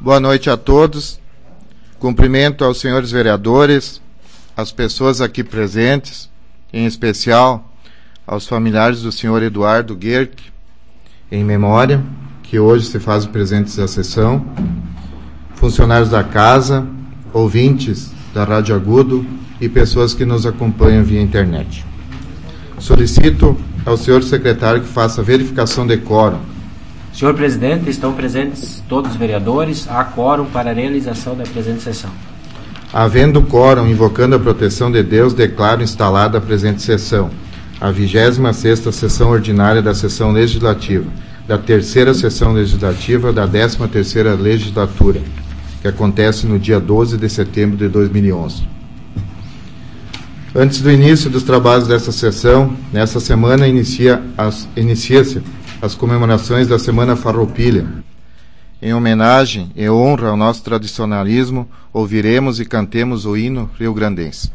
Boa noite a todos. Cumprimento aos senhores vereadores, às pessoas aqui presentes, em especial aos familiares do senhor Eduardo Guerck, em memória, que hoje se fazem presentes à sessão, funcionários da casa, ouvintes da Rádio Agudo e pessoas que nos acompanham via internet. Solicito ao senhor secretário que faça a verificação de quórum. Senhor presidente, estão presentes todos os vereadores. Há quórum para a realização da presente sessão. Havendo quórum, invocando a proteção de Deus, declaro instalada a presente sessão, a 26ª sessão ordinária da sessão legislativa, da terceira sessão legislativa da 13ª legislatura, que acontece no dia 12 de setembro de 2011. Antes do início dos trabalhos desta sessão, nesta semana inicia-se as comemorações da Semana Farroupilha. Em homenagem e honra ao nosso tradicionalismo, ouviremos e cantemos o hino rio-grandense.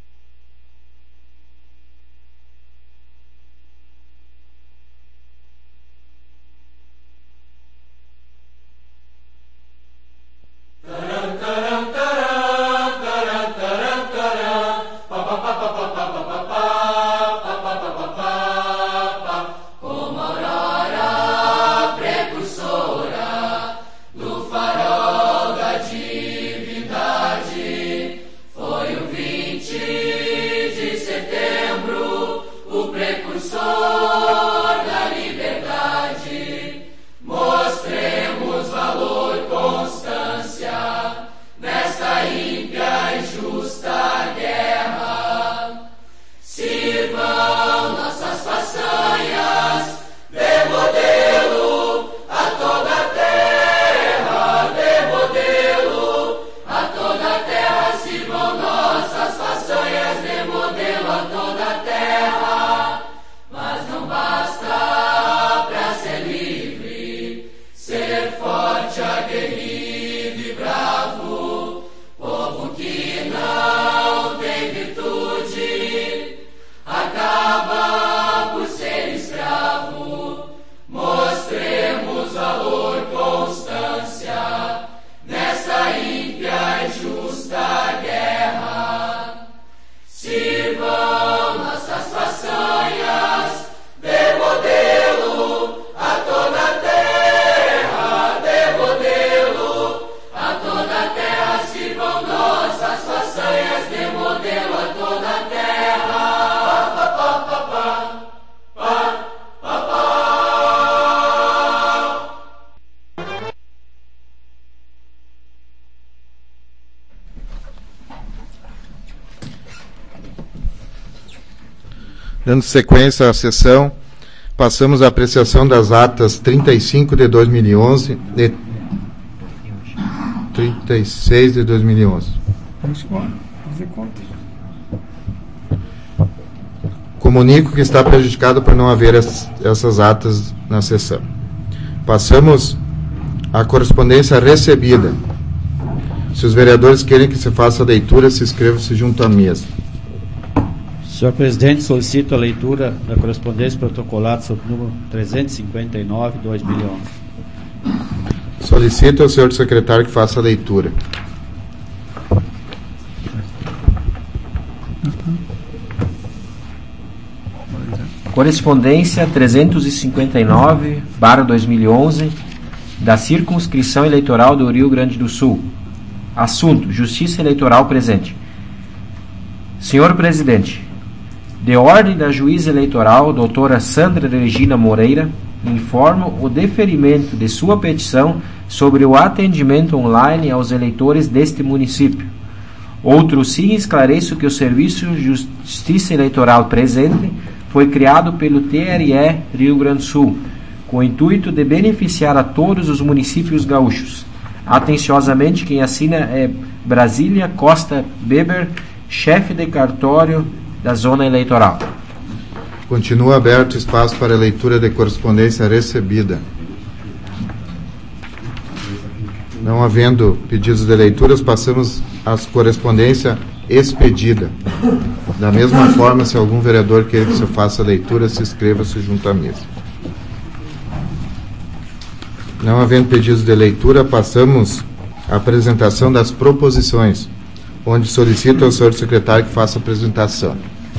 Dando sequência à sessão, passamos à apreciação das atas 35 de 2011 e 36 de 2011. Comunico que está prejudicado por não haver essas atas na sessão. Passamos à correspondência recebida. Se os vereadores querem que se faça a leitura, se inscrevam-se junto à mesa. Senhor presidente, solicito a leitura da correspondência protocolada sob o número 359/2011. Solicito ao senhor secretário que faça a leitura. Correspondência 359/2011 da Circunscrição Eleitoral do Rio Grande do Sul. Assunto: Justiça Eleitoral presente. Senhor presidente, de ordem da juíza eleitoral, doutora Sandra Regina Moreira, informo o deferimento de sua petição sobre o atendimento online aos eleitores deste município. Outro sim, esclareço que o Serviço de Justiça Eleitoral presente foi criado pelo TRE Rio Grande do Sul, com o intuito de beneficiar a todos os municípios gaúchos. Atenciosamente, quem assina é Brasília Costa Beber, chefe de cartório da zona eleitoral. Continua aberto espaço para a leitura de correspondência recebida. Não havendo pedidos de leituras, passamos às correspondência expedida. Da mesma forma, se algum vereador queira que se faça a leitura, se inscreva-se junto à mesa. Não havendo pedidos de leitura, passamos à apresentação das proposições, onde solicito ao senhor secretário que faça a apresentação.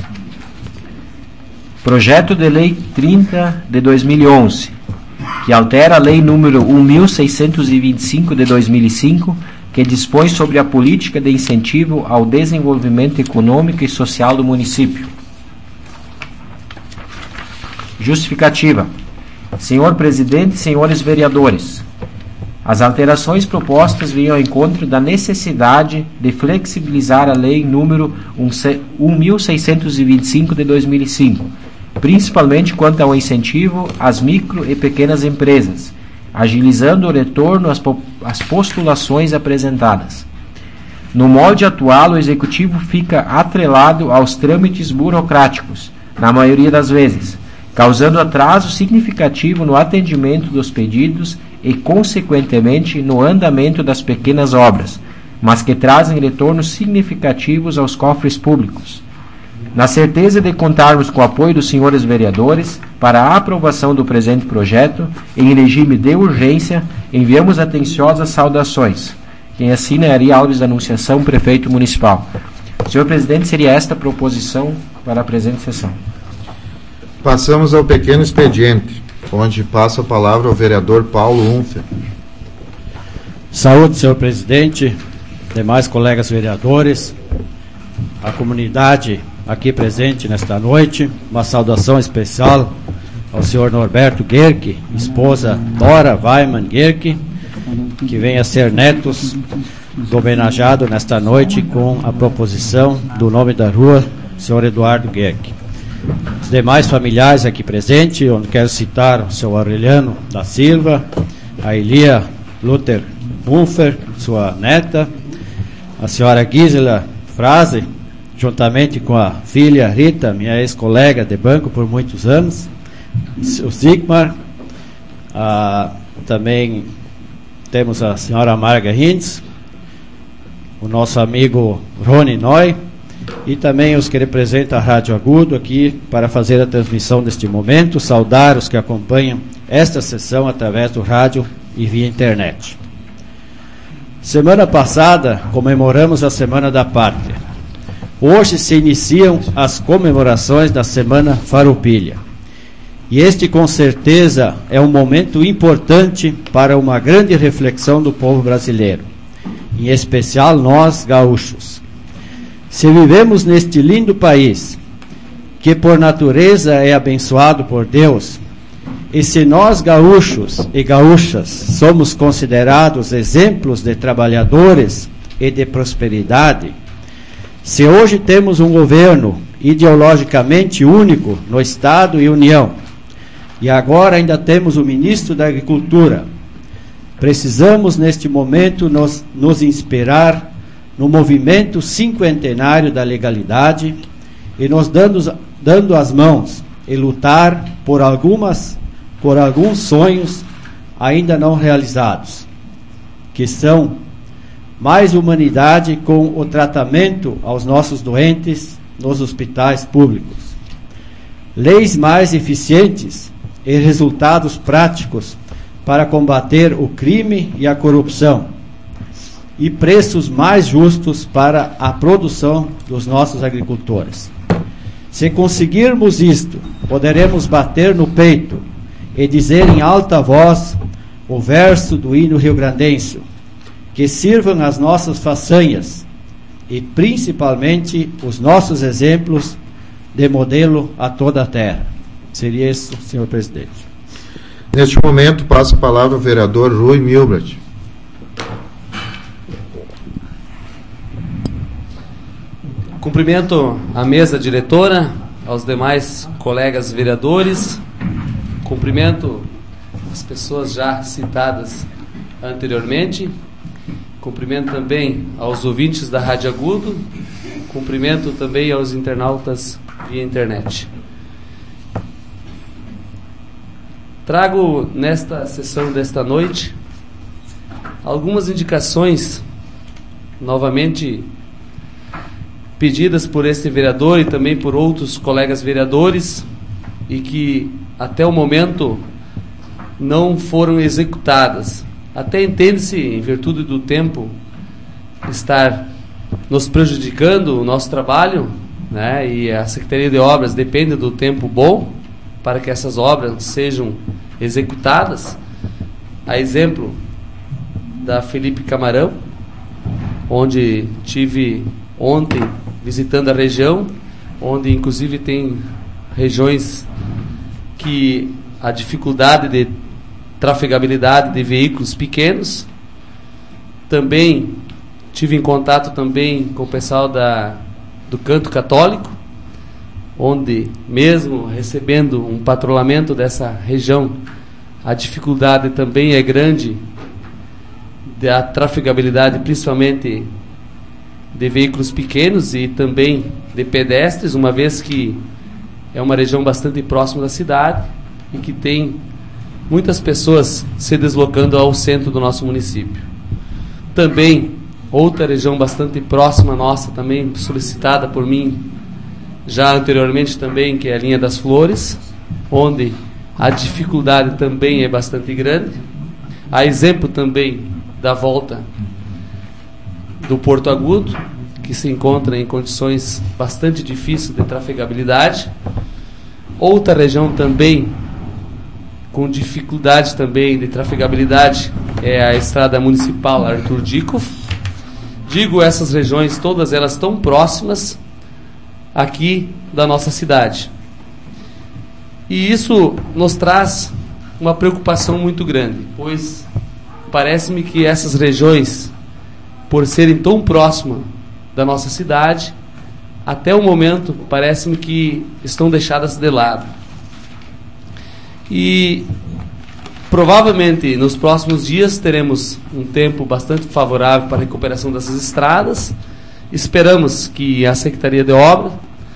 Projeto de Lei 30 de 2011, que altera a Lei número 1.625 de 2005, que dispõe sobre a política de incentivo ao desenvolvimento econômico e social do município. Justificativa. Senhor Presidente e senhores vereadores, as alterações propostas vêm ao encontro da necessidade de flexibilizar a Lei número 1.625 de 2005, principalmente quanto ao incentivo às micro e pequenas empresas, agilizando o retorno às postulações apresentadas. No molde atual, o Executivo fica atrelado aos trâmites burocráticos, na maioria das vezes, causando atraso significativo no atendimento dos pedidos e, consequentemente, no andamento das pequenas obras, mas que trazem retornos significativos aos cofres públicos. Na certeza de contarmos com o apoio dos senhores vereadores para a aprovação do presente projeto, em regime de urgência, enviamos atenciosas saudações. Quem assina é Ari Alves da Anunciação, Prefeito Municipal. Senhor Presidente, seria esta a proposição para a presente sessão. Passamos ao pequeno expediente, onde passo a palavra ao vereador Paulo Unfer. Saúde, senhor presidente, demais colegas vereadores, a comunidade aqui presente nesta noite, uma saudação especial ao senhor Norberto Guerque, esposa Dora Weiman Guerque, que vem a ser netos do homenageado nesta noite com a proposição do nome da rua, senhor Eduardo Guerque. Os demais familiares aqui presentes, onde quero citar o seu Aureliano da Silva, a Elia Luther Bunfer, sua neta, a senhora Gisela Frase, juntamente com a filha Rita, minha ex-colega de banco por muitos anos, o Sigmar, também temos a senhora Marga Hintz, o nosso amigo Rony Noy, e também os que representam a Rádio Agudo aqui para fazer a transmissão deste momento, saudar os que acompanham esta sessão através do rádio e via internet. Semana passada comemoramos a Semana da Pátria. Hoje se iniciam as comemorações da Semana Farroupilha. E este, com certeza, é um momento importante para uma grande reflexão do povo brasileiro, em especial nós, gaúchos. Se vivemos neste lindo país, que por natureza é abençoado por Deus, e se nós, gaúchos e gaúchas, somos considerados exemplos de trabalhadores e de prosperidade, se hoje temos um governo ideologicamente único no Estado e União, e agora ainda temos o ministro da Agricultura, precisamos neste momento nos inspirar no movimento cinquentenário da legalidade e nos dando as mãos e lutar por alguns sonhos ainda não realizados, que são mais humanidade com o tratamento aos nossos doentes nos hospitais públicos, leis mais eficientes e resultados práticos para combater o crime e a corrupção, e preços mais justos para a produção dos nossos agricultores. Se conseguirmos isto, poderemos bater no peito e dizer em alta voz o verso do hino rio-grandense, que sirvam as nossas façanhas e principalmente os nossos exemplos de modelo a toda a terra. Seria isso, senhor presidente. Neste momento, passo a palavra ao vereador Rui Milbert. Cumprimento a mesa diretora, aos demais colegas vereadores, cumprimento as pessoas já citadas anteriormente, cumprimento também aos ouvintes da Rádio Agudo, cumprimento também aos internautas via internet. Trago nesta sessão desta noite algumas indicações, novamente pedidas por este vereador e também por outros colegas vereadores, e que até o momento não foram executadas. Até entende-se, em virtude do tempo estar nos prejudicando o nosso trabalho, né? E a Secretaria de Obras depende do tempo bom para que essas obras sejam executadas. A exemplo da Felipe Camarão, onde tive ontem visitando a região, onde inclusive tem regiões que a dificuldade de trafegabilidade de veículos pequenos. Também tive em contato também com o pessoal do Canto Católico, onde mesmo recebendo um patrulhamento dessa região, a dificuldade também é grande da trafegabilidade, principalmente de veículos pequenos e também de pedestres, uma vez que é uma região bastante próxima da cidade e que tem muitas pessoas se deslocando ao centro do nosso município. Também outra região bastante próxima nossa, também solicitada por mim já anteriormente também, que é a linha das Flores, onde a dificuldade também é bastante grande. A exemplo também da volta do Porto Agudo, que se encontra em condições bastante difíceis de trafegabilidade. Outra região também com dificuldade também de trafegabilidade é a estrada municipal Arthur Dikov. Digo, essas regiões, todas elas tão próximas aqui da nossa cidade. E isso nos traz uma preocupação muito grande, pois parece-me que essas regiões, por serem tão próximas da nossa cidade, até o momento, parece-me que estão deixadas de lado. E provavelmente nos próximos dias teremos um tempo bastante favorável para a recuperação dessas estradas. Esperamos que a Secretaria de Obras,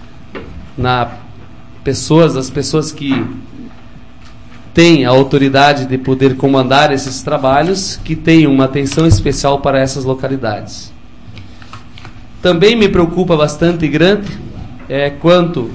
as pessoas que têm a autoridade de poder comandar esses trabalhos, que tenham uma atenção especial para essas localidades. Também me preocupa bastante grande quanto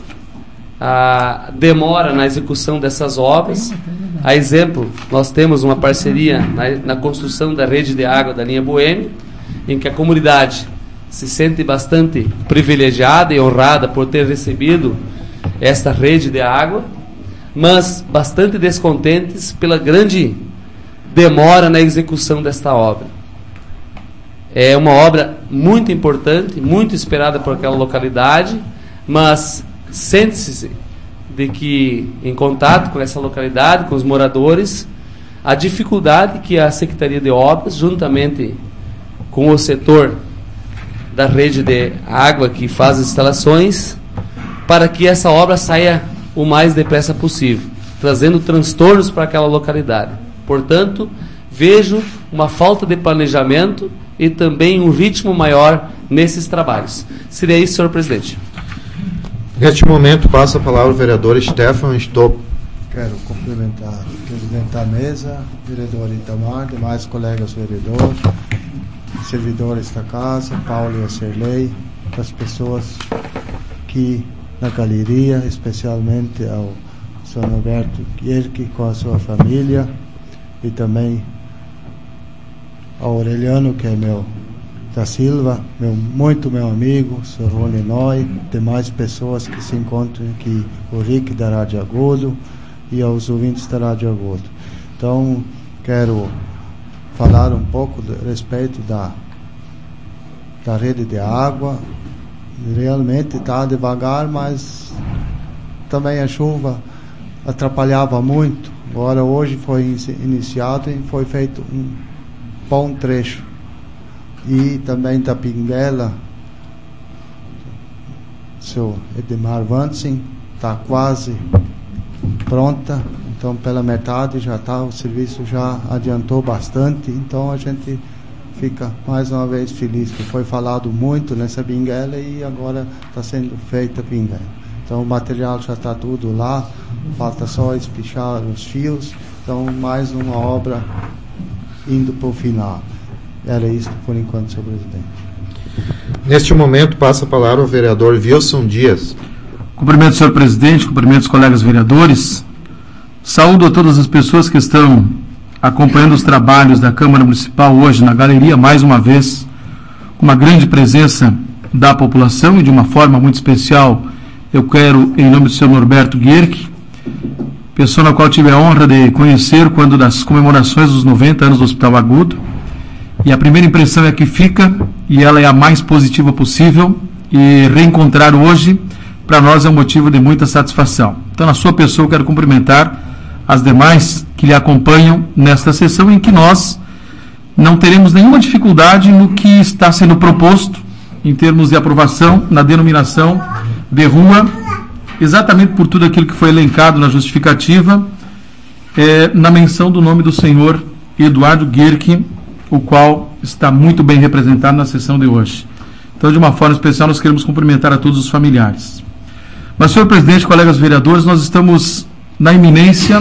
a demora na execução dessas obras. A exemplo, nós temos uma parceria na construção da rede de água da linha Boêmia, em que a comunidade se sente bastante privilegiada e honrada por ter recebido esta rede de água, mas bastante descontentes pela grande demora na execução desta obra. É uma obra muito importante, muito esperada por aquela localidade, mas sente-se de que, em contato com essa localidade, com os moradores, a dificuldade que a Secretaria de Obras, juntamente com o setor da rede de água que faz as instalações, para que essa obra saia o mais depressa possível, trazendo transtornos para aquela localidade. Portanto, vejo uma falta de planejamento e também um ritmo maior nesses trabalhos. Seria isso, senhor presidente. Neste momento, passa a palavra ao vereador Stefan Stopp. Quero cumprimentar o presidente da mesa, vereador Itamar, demais colegas vereadores, servidores da casa, Paulo e a Serlei, as pessoas que na galeria, especialmente ao Sr. Alberto Guerque com a sua família, e também ao Aureliano, que é da Silva, meu amigo, Sr. Rony Noy, demais pessoas que se encontram aqui, o Rick da Rádio Agudo e aos ouvintes da Rádio Agudo. Então, quero falar um pouco a respeito da rede de água. Realmente está devagar, mas também a chuva atrapalhava muito. Agora, hoje foi iniciado e foi feito um bom trecho. E também da Pinguela, seu Edmar Vansin, está quase pronta. Então, pela metade já está, o serviço já adiantou bastante. Então, a gente fica mais uma vez feliz que foi falado muito nessa Pinguela e agora está sendo feita a Pinguela. Então, o material já está tudo lá, falta só espichar os fios. Então, mais uma obra indo para o final. Era isso por enquanto, senhor presidente. Neste momento, passa a palavra ao vereador Wilson Dias. Cumprimento o senhor presidente, cumprimento os colegas vereadores, Saúdo a todas as pessoas que estão acompanhando os trabalhos da Câmara Municipal hoje na galeria, mais uma vez, com uma grande presença da população, e de uma forma muito especial, eu quero, em nome do senhor Norberto Guierck, pessoa na qual tive a honra de conhecer quando das comemorações dos 90 anos do Hospital Agudo, e a primeira impressão é que fica, e ela é a mais positiva possível, e reencontrar hoje, para nós é um motivo de muita satisfação. Então, na sua pessoa, eu quero cumprimentar as demais que lhe acompanham nesta sessão, em que nós não teremos nenhuma dificuldade no que está sendo proposto, em termos de aprovação, na denominação de rua, exatamente por tudo aquilo que foi elencado na justificativa, na menção do nome do senhor Eduardo Guierck, o qual está muito bem representado na sessão de hoje. Então, de uma forma especial, nós queremos cumprimentar a todos os familiares. Mas, senhor presidente, colegas vereadores, nós estamos na iminência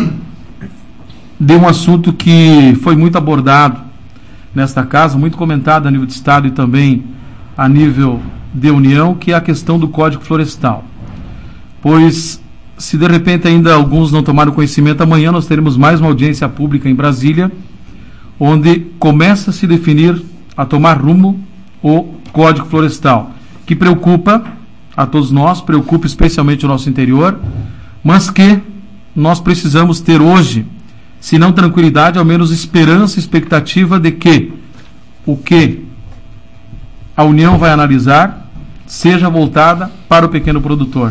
de um assunto que foi muito abordado nesta casa, muito comentado a nível de Estado e também a nível de União, que é a questão do Código Florestal. Pois, se de repente ainda alguns não tomaram conhecimento, amanhã nós teremos mais uma audiência pública em Brasília, onde começa a se definir, a tomar rumo, o Código Florestal, que preocupa a todos nós, preocupa especialmente o nosso interior, mas que nós precisamos ter hoje, se não tranquilidade, ao menos esperança e expectativa de que o que a União vai analisar seja voltada para o pequeno produtor.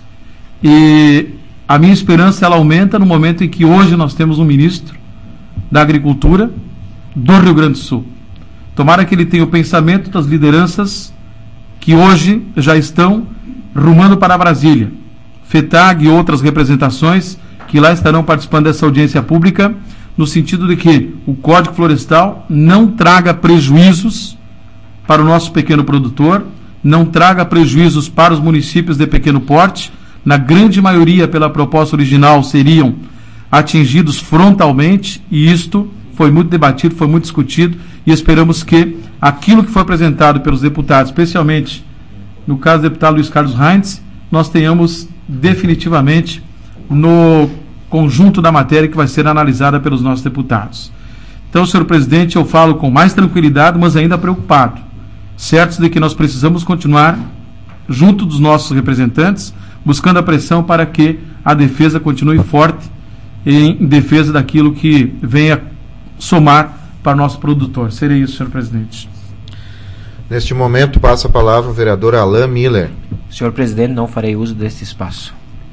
E a minha esperança, ela aumenta no momento em que hoje nós temos um ministro da Agricultura do Rio Grande do Sul. Tomara que ele tenha o pensamento das lideranças que hoje já estão rumando para Brasília. FETAG e outras representações que lá estarão participando dessa audiência pública, no sentido de que o Código Florestal não traga prejuízos para o nosso pequeno produtor, não traga prejuízos para os municípios de pequeno porte. Na grande maioria, pela proposta original, seriam atingidos frontalmente, e isto foi muito debatido, foi muito discutido, e esperamos que aquilo que foi apresentado pelos deputados, especialmente no caso do deputado Luiz Carlos Heinz, nós tenhamos definitivamente no conjunto da matéria que vai ser analisada pelos nossos deputados. Então, senhor presidente, eu falo com mais tranquilidade, mas ainda preocupado, certos de que nós precisamos continuar junto dos nossos representantes, buscando a pressão para que a defesa continue forte em defesa daquilo que venha somar para o nosso produtor. Seria isso, senhor presidente. Neste momento, passa a palavra o vereador Alain Miller. Senhor presidente, não farei uso deste espaço.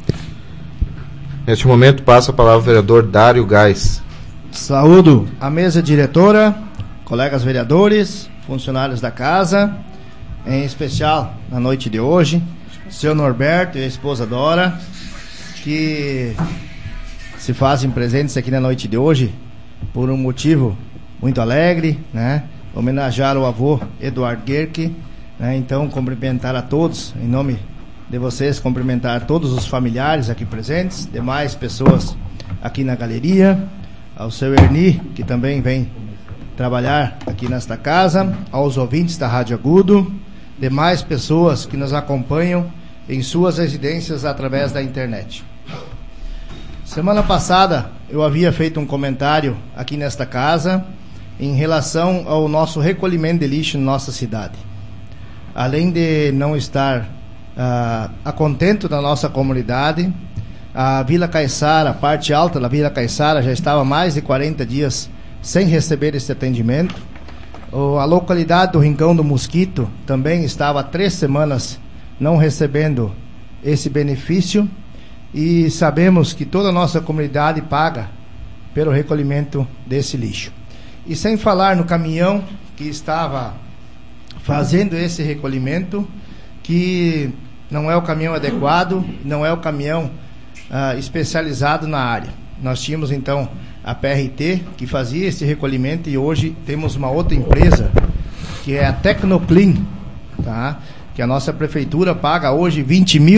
Neste momento, passa a palavra o vereador Dário Gás. Saúdo a mesa diretora, colegas vereadores, funcionários da casa, em especial na noite de hoje, seu Norberto e a esposa Dora, que se fazem presentes aqui na noite de hoje por um motivo muito alegre, né? Homenagear o avô Eduardo Guierck, né? Então, cumprimentar a todos, em nome de vocês, cumprimentar todos os familiares aqui presentes, demais pessoas aqui na galeria, ao seu Erni, que também vem trabalhar aqui nesta casa, aos ouvintes da Rádio Agudo, demais pessoas que nos acompanham em suas residências através da internet. Semana passada eu havia feito um comentário aqui nesta casa em relação ao nosso recolhimento de lixo na nossa cidade. Além de não estar a contento da nossa comunidade, a Vila Caiçara, a parte alta da Vila Caiçara já estava mais de 40 dias sem receber esse atendimento. A localidade do Rincão do Mosquito também estava há 3 semanas não recebendo esse benefício, e sabemos que toda a nossa comunidade paga pelo recolhimento desse lixo. E sem falar no caminhão que estava fazendo esse recolhimento, que não é o caminhão adequado, não é o caminhão especializado na área. Nós tínhamos então a PRT que fazia esse recolhimento, e hoje temos uma outra empresa que é a Tecnoclean, tá? Que a nossa prefeitura paga hoje R$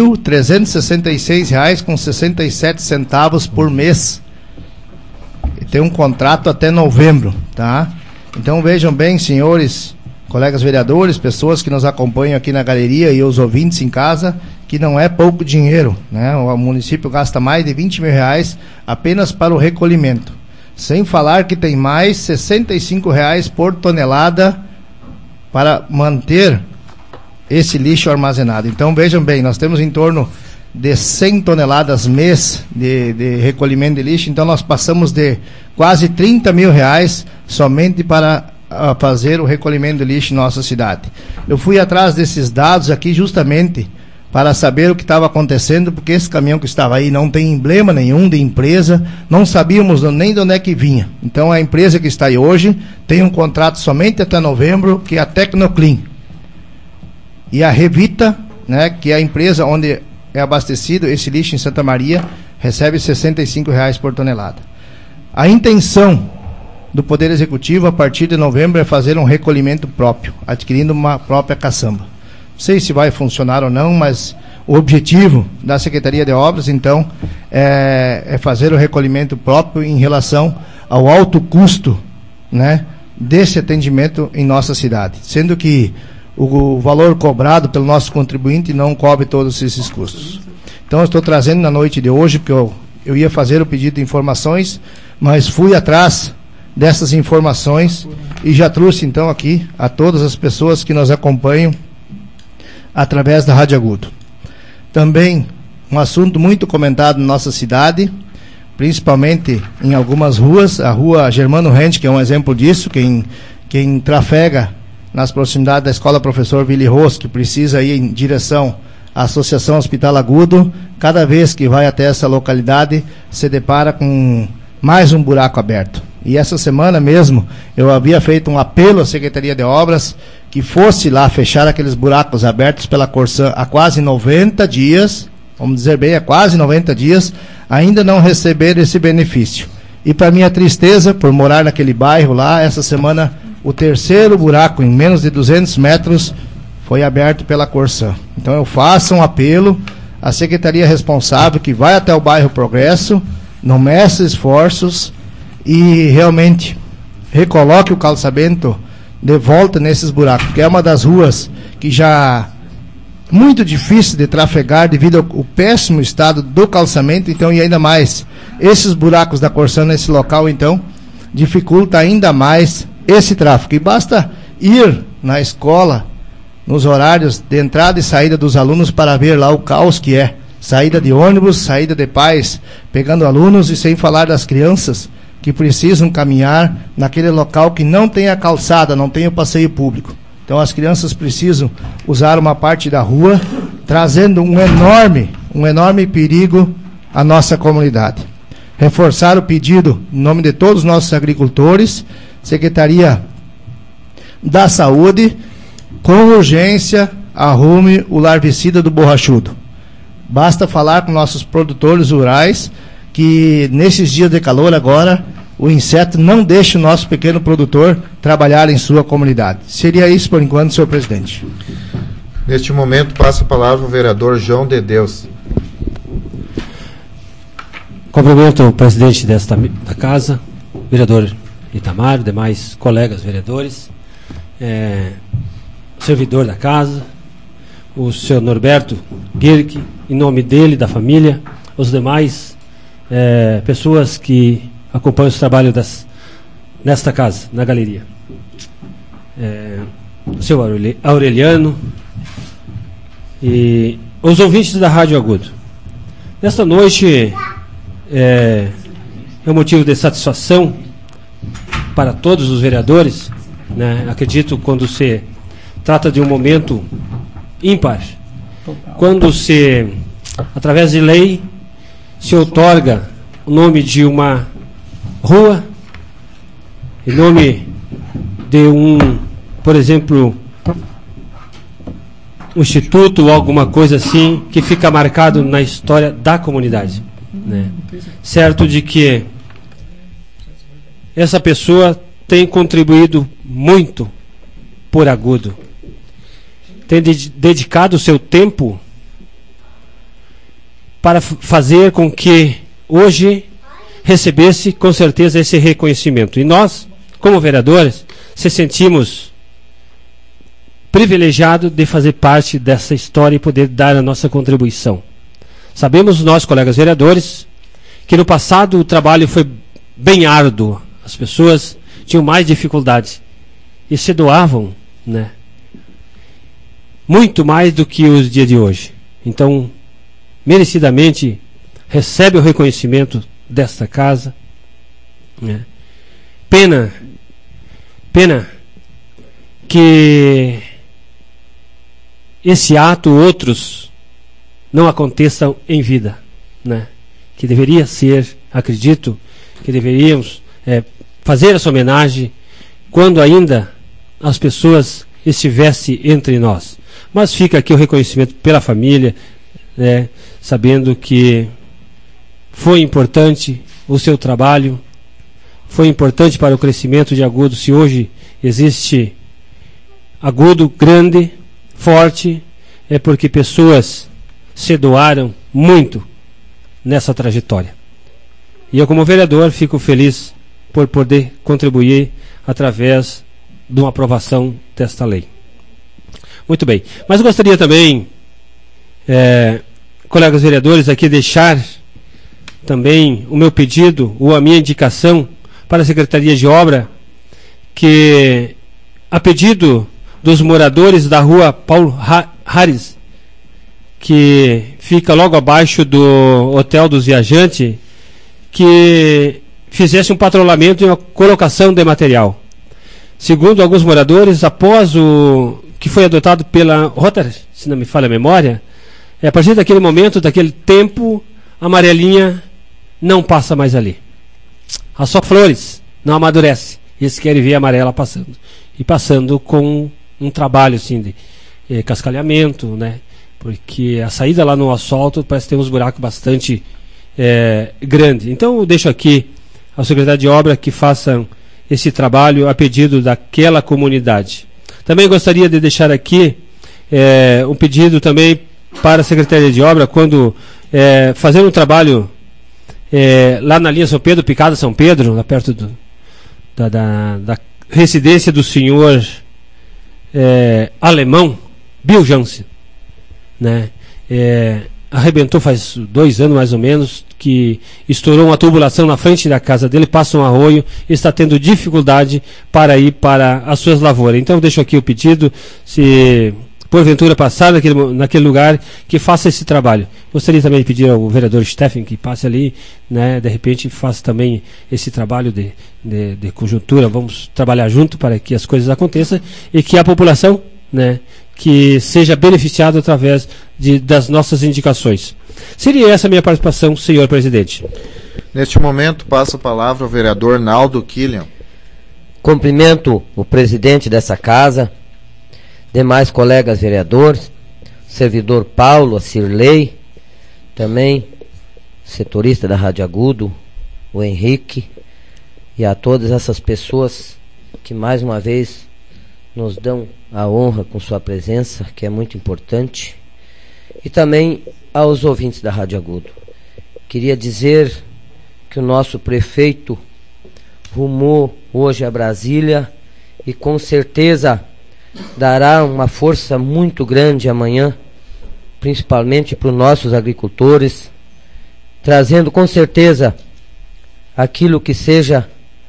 20.366,67 por mês. E tem um contrato até novembro, tá? Então vejam bem, senhores, colegas vereadores, pessoas que nos acompanham aqui na galeria e os ouvintes em casa, que não é pouco dinheiro, né? O município gasta mais de 20 mil reais apenas para o recolhimento. Sem falar que tem mais 65 reais por tonelada para manter esse lixo armazenado. Então, vejam bem, nós temos em torno de 100 toneladas mês de recolhimento de lixo, então nós passamos de quase 30 mil reais somente para fazer o recolhimento de lixo em nossa cidade. Eu fui atrás desses dados aqui justamente para saber o que estava acontecendo, porque esse caminhão que estava aí não tem emblema nenhum de empresa, não sabíamos nem de onde é que vinha. Então a empresa que está aí hoje tem um contrato somente até novembro, que é a Tecnoclean. E a Revita, né, que é a empresa onde é abastecido esse lixo em Santa Maria, recebe 65 reais por tonelada. A intenção do Poder Executivo, a partir de novembro, é fazer um recolhimento próprio, adquirindo uma própria caçamba. Não sei se vai funcionar ou não, mas o objetivo da Secretaria de Obras, então, é fazer o recolhimento próprio em relação ao alto custo, né, desse atendimento em nossa cidade, sendo que o valor cobrado pelo nosso contribuinte não cobre todos esses custos. Então, eu estou trazendo na noite de hoje, porque eu ia fazer o pedido de informações, mas fui atrás dessas informações e já trouxe, então, aqui a todas as pessoas que nos acompanham através da Rádio Agudo. Também um assunto muito comentado na nossa cidade, principalmente em algumas ruas, a rua Germano Rente, que é um exemplo disso, quem trafega nas proximidades da Escola Professor Willy Ross, que precisa ir em direção à Associação Hospital Agudo, cada vez que vai até essa localidade, se depara com mais um buraco aberto. E essa semana mesmo, eu havia feito um apelo à Secretaria de Obras que fosse lá fechar aqueles buracos abertos pela Corsan há quase 90 dias, vamos dizer bem, há quase 90 dias, ainda não receber esse benefício. E para minha tristeza, por morar naquele bairro lá, essa semana, o terceiro buraco em menos de 200 metros foi aberto pela Corsan. Então eu faço um apelo à Secretaria responsável que vai até o bairro Progresso, não meça esforços e realmente recoloque o calçamento de volta nesses buracos, porque é uma das ruas que já muito difícil de trafegar devido ao péssimo estado do calçamento, então, e ainda mais, esses buracos da Corsan nesse local, então, dificulta ainda mais esse tráfego. E basta ir na escola, nos horários de entrada e saída dos alunos para ver lá o caos que é. Saída de ônibus, saída de pais pegando alunos e sem falar das crianças que precisam caminhar naquele local que não tem a calçada, não tem o passeio público. Então as crianças precisam usar uma parte da rua, trazendo um enorme perigo à nossa comunidade. Reforçar o pedido em nome de todos os nossos agricultores, Secretaria da Saúde, com urgência, arrume o larvicida do borrachudo. Basta falar com nossos produtores rurais que nesses dias de calor agora o inseto não deixa o nosso pequeno produtor trabalhar em sua comunidade. Seria isso por enquanto, senhor presidente. Neste momento passa a palavra o vereador João de Deus. Cumprimento o presidente da casa, vereador Itamar, demais colegas vereadores, servidor da casa, o senhor Norberto Girk, em nome dele, da família, os demais pessoas que acompanham os trabalhos nesta casa, na galeria. O senhor Aureliano e os ouvintes da Rádio Agudo. Nesta noite é um motivo de satisfação para todos os vereadores, né? Acredito quando se trata de um momento ímpar, quando se, através de lei, se outorga o nome de uma rua, em nome de por exemplo, um instituto ou alguma coisa assim, que fica marcado na história da comunidade, né? Certo de que essa pessoa tem contribuído muito por Agudo, tem dedicado o seu tempo para fazer com que hoje recebesse com certeza esse reconhecimento. E nós, como vereadores, se sentimos privilegiado de fazer parte dessa história e poder dar a nossa contribuição. Sabemos nós, colegas vereadores, que no passado o trabalho foi bem árduo. As pessoas tinham mais dificuldades e se doavam, né, muito mais do que os dias de hoje. Então, merecidamente, recebe o reconhecimento desta casa, né. Pena que esse ato, outros, não aconteçam em vida, né? Que deveria ser, acredito, que deveríamos fazer essa homenagem quando ainda as pessoas estivessem entre nós. Mas fica aqui o reconhecimento pela família, né? Sabendo que foi importante o seu trabalho, foi importante para o crescimento de Agudo. Se hoje existe Agudo grande, forte, é porque pessoas se doaram muito nessa trajetória. E eu, como vereador, fico feliz por poder contribuir através de uma aprovação desta lei. Muito bem. Mas eu gostaria também, colegas vereadores, aqui deixar também o meu pedido ou a minha indicação para a Secretaria de Obra, que a pedido dos moradores da rua Paulo Harris, que fica logo abaixo do Hotel dos Viajantes, que fizesse um patrulhamento e uma colocação de material. Segundo alguns moradores, após o que foi adotado pela Rotary, se não me falha a memória, a partir daquele momento, daquele tempo, a amarelinha não passa mais ali. Há só flores, não amadurece. Eles querem ver a amarela passando. E passando com um trabalho assim de cascalhamento, né? Porque a saída lá no asfalto parece ter uns buracos bastante grandes. Então eu deixo aqui ao secretário de obra que façam esse trabalho a pedido daquela comunidade. Também gostaria de deixar aqui um pedido também para a Secretaria de Obra, quando fazer um trabalho lá na linha São Pedro, Picada São Pedro, lá perto da residência do senhor alemão, Bill Jansen, né? Arrebentou faz 2 anos mais ou menos, que estourou uma tubulação na frente da casa dele, passa um arroio, está tendo dificuldade para ir para as suas lavouras. Então deixo aqui o pedido, se porventura passar naquele lugar, que faça esse trabalho. Gostaria também de pedir ao vereador Steffen que passe ali, né, de repente faça também esse trabalho de conjuntura. Vamos trabalhar junto para que as coisas aconteçam e que a população, né, que seja beneficiado através das nossas indicações. Seria essa a minha participação, senhor presidente. Neste momento, passo a palavra ao vereador Naldo Killian. Cumprimento o presidente dessa casa, demais colegas vereadores, servidor Paulo, a Cirlei, também setorista da Rádio Agudo, o Henrique, e a todas essas pessoas que mais uma vez nos dão a honra com sua presença, que é muito importante, e também aos ouvintes da Rádio Agudo. Queria dizer que o nosso prefeito rumou hoje a Brasília e com certeza dará uma força muito grande amanhã, principalmente para os nossos agricultores, trazendo com certeza aquilo que seja.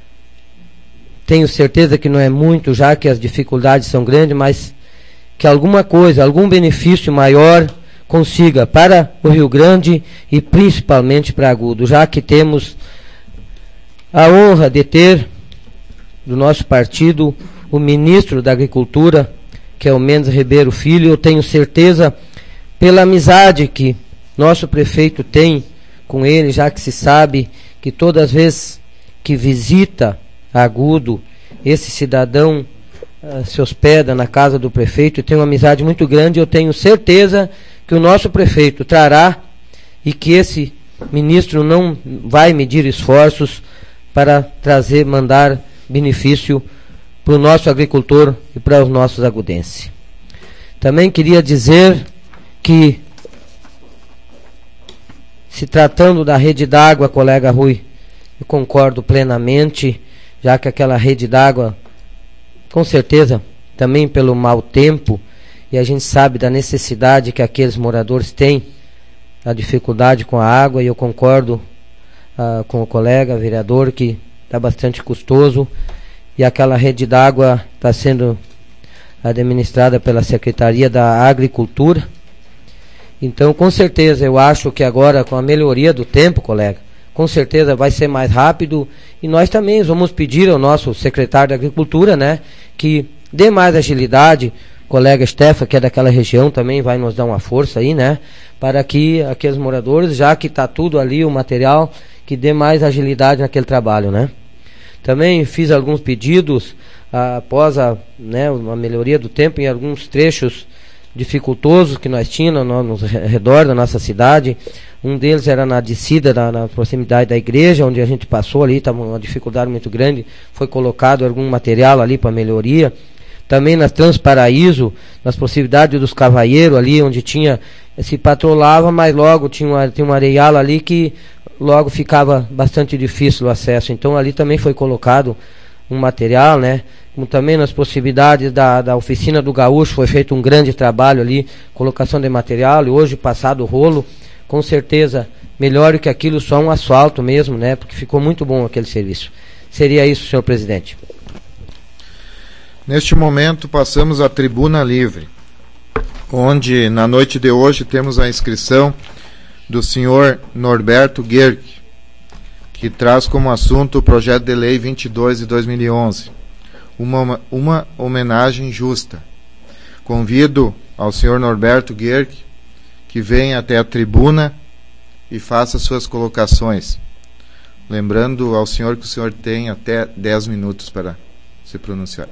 Tenho certeza que não é muito, já que as dificuldades são grandes, mas que alguma coisa, algum benefício maior consiga para o Rio Grande e principalmente para Agudo, já que temos a honra de ter do nosso partido o ministro da Agricultura, que é o Mendes Ribeiro Filho. Eu tenho certeza, pela amizade que nosso prefeito tem com ele, já que se sabe que todas as vezes que visita Agudo, esse cidadão se hospeda na casa do prefeito e tem uma amizade muito grande. Eu tenho certeza que o nosso prefeito trará e que esse ministro não vai medir esforços para trazer, mandar benefício para o nosso agricultor e para os nossos agudenses. Também queria dizer que, se tratando da rede d'água, colega Rui, eu concordo plenamente, já que aquela rede d'água, com certeza, também pelo mau tempo, e a gente sabe da necessidade que aqueles moradores têm, a dificuldade com a água, e eu concordo com o colega vereador que está bastante custoso, e aquela rede d'água está sendo administrada pela Secretaria da Agricultura. Então, com certeza, eu acho que agora, com a melhoria do tempo, colega, com certeza vai ser mais rápido, e nós também vamos pedir ao nosso secretário da Agricultura, né, que dê mais agilidade. O colega Stefa, que é daquela região, também vai nos dar uma força aí, né, para que aqueles moradores, já que está tudo ali, o material, que dê mais agilidade naquele trabalho, né. Também fiz alguns pedidos após a melhoria do tempo em alguns trechos dificultosos que nós tínhamos no redor da nossa cidade. Um deles era na descida, na proximidade da igreja, onde a gente passou ali, estava uma dificuldade muito grande, foi colocado algum material ali para melhoria. Também na Transparaíso, nas proximidades dos Cavaieiros ali, onde se patrolava, mas logo tinha um areial ali que logo ficava bastante difícil o acesso. Então ali também foi colocado um material, né? Como também nas possibilidades da oficina do Gaúcho foi feito um grande trabalho ali, colocação de material, e hoje passado o rolo, com certeza melhor que aquilo, só um asfalto mesmo, né? Porque ficou muito bom aquele serviço. Seria isso, senhor presidente. Neste momento passamos à tribuna livre, onde na noite de hoje temos a inscrição do senhor Norberto Guerck, que traz como assunto o projeto de lei 22 de 2011, uma homenagem justa. Convido ao senhor Norberto Guerck que venha até a tribuna e faça suas colocações. Lembrando ao senhor que o senhor tem até 10 minutos para se pronunciar.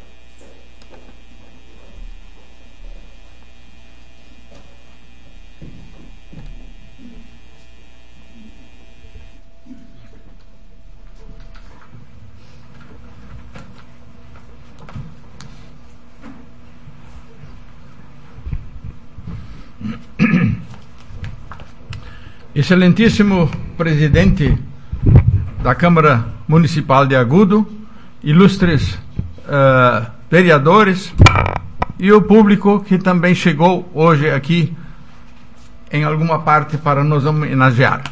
Excelentíssimo presidente da Câmara Municipal de Agudo, ilustres vereadores e o público que também chegou hoje aqui em alguma parte para nos homenagear.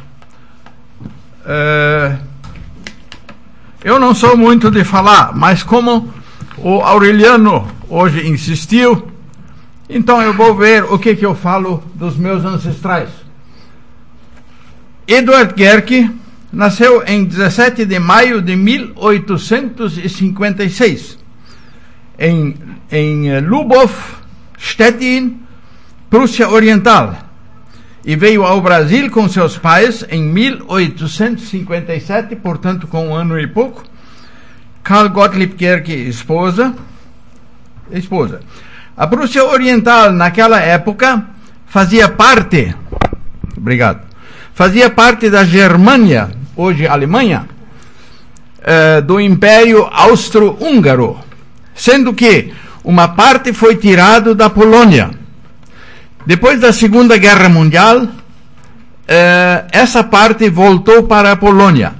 Eu não sou muito de falar, mas como o Aureliano hoje insistiu, então eu vou ver o que eu falo dos meus ancestrais. Eduard Guerck nasceu em 17 de maio de 1856 em Lubov, Stettin, Prússia Oriental, e veio ao Brasil com seus pais em 1857, portanto com um ano e pouco. Karl Gottlieb Guerck, esposa. A Prússia Oriental naquela época fazia parte da Germânia, hoje Alemanha, do Império Austro-Húngaro, sendo que uma parte foi tirada da Polônia. Depois da Segunda Guerra Mundial, essa parte voltou para a Polônia.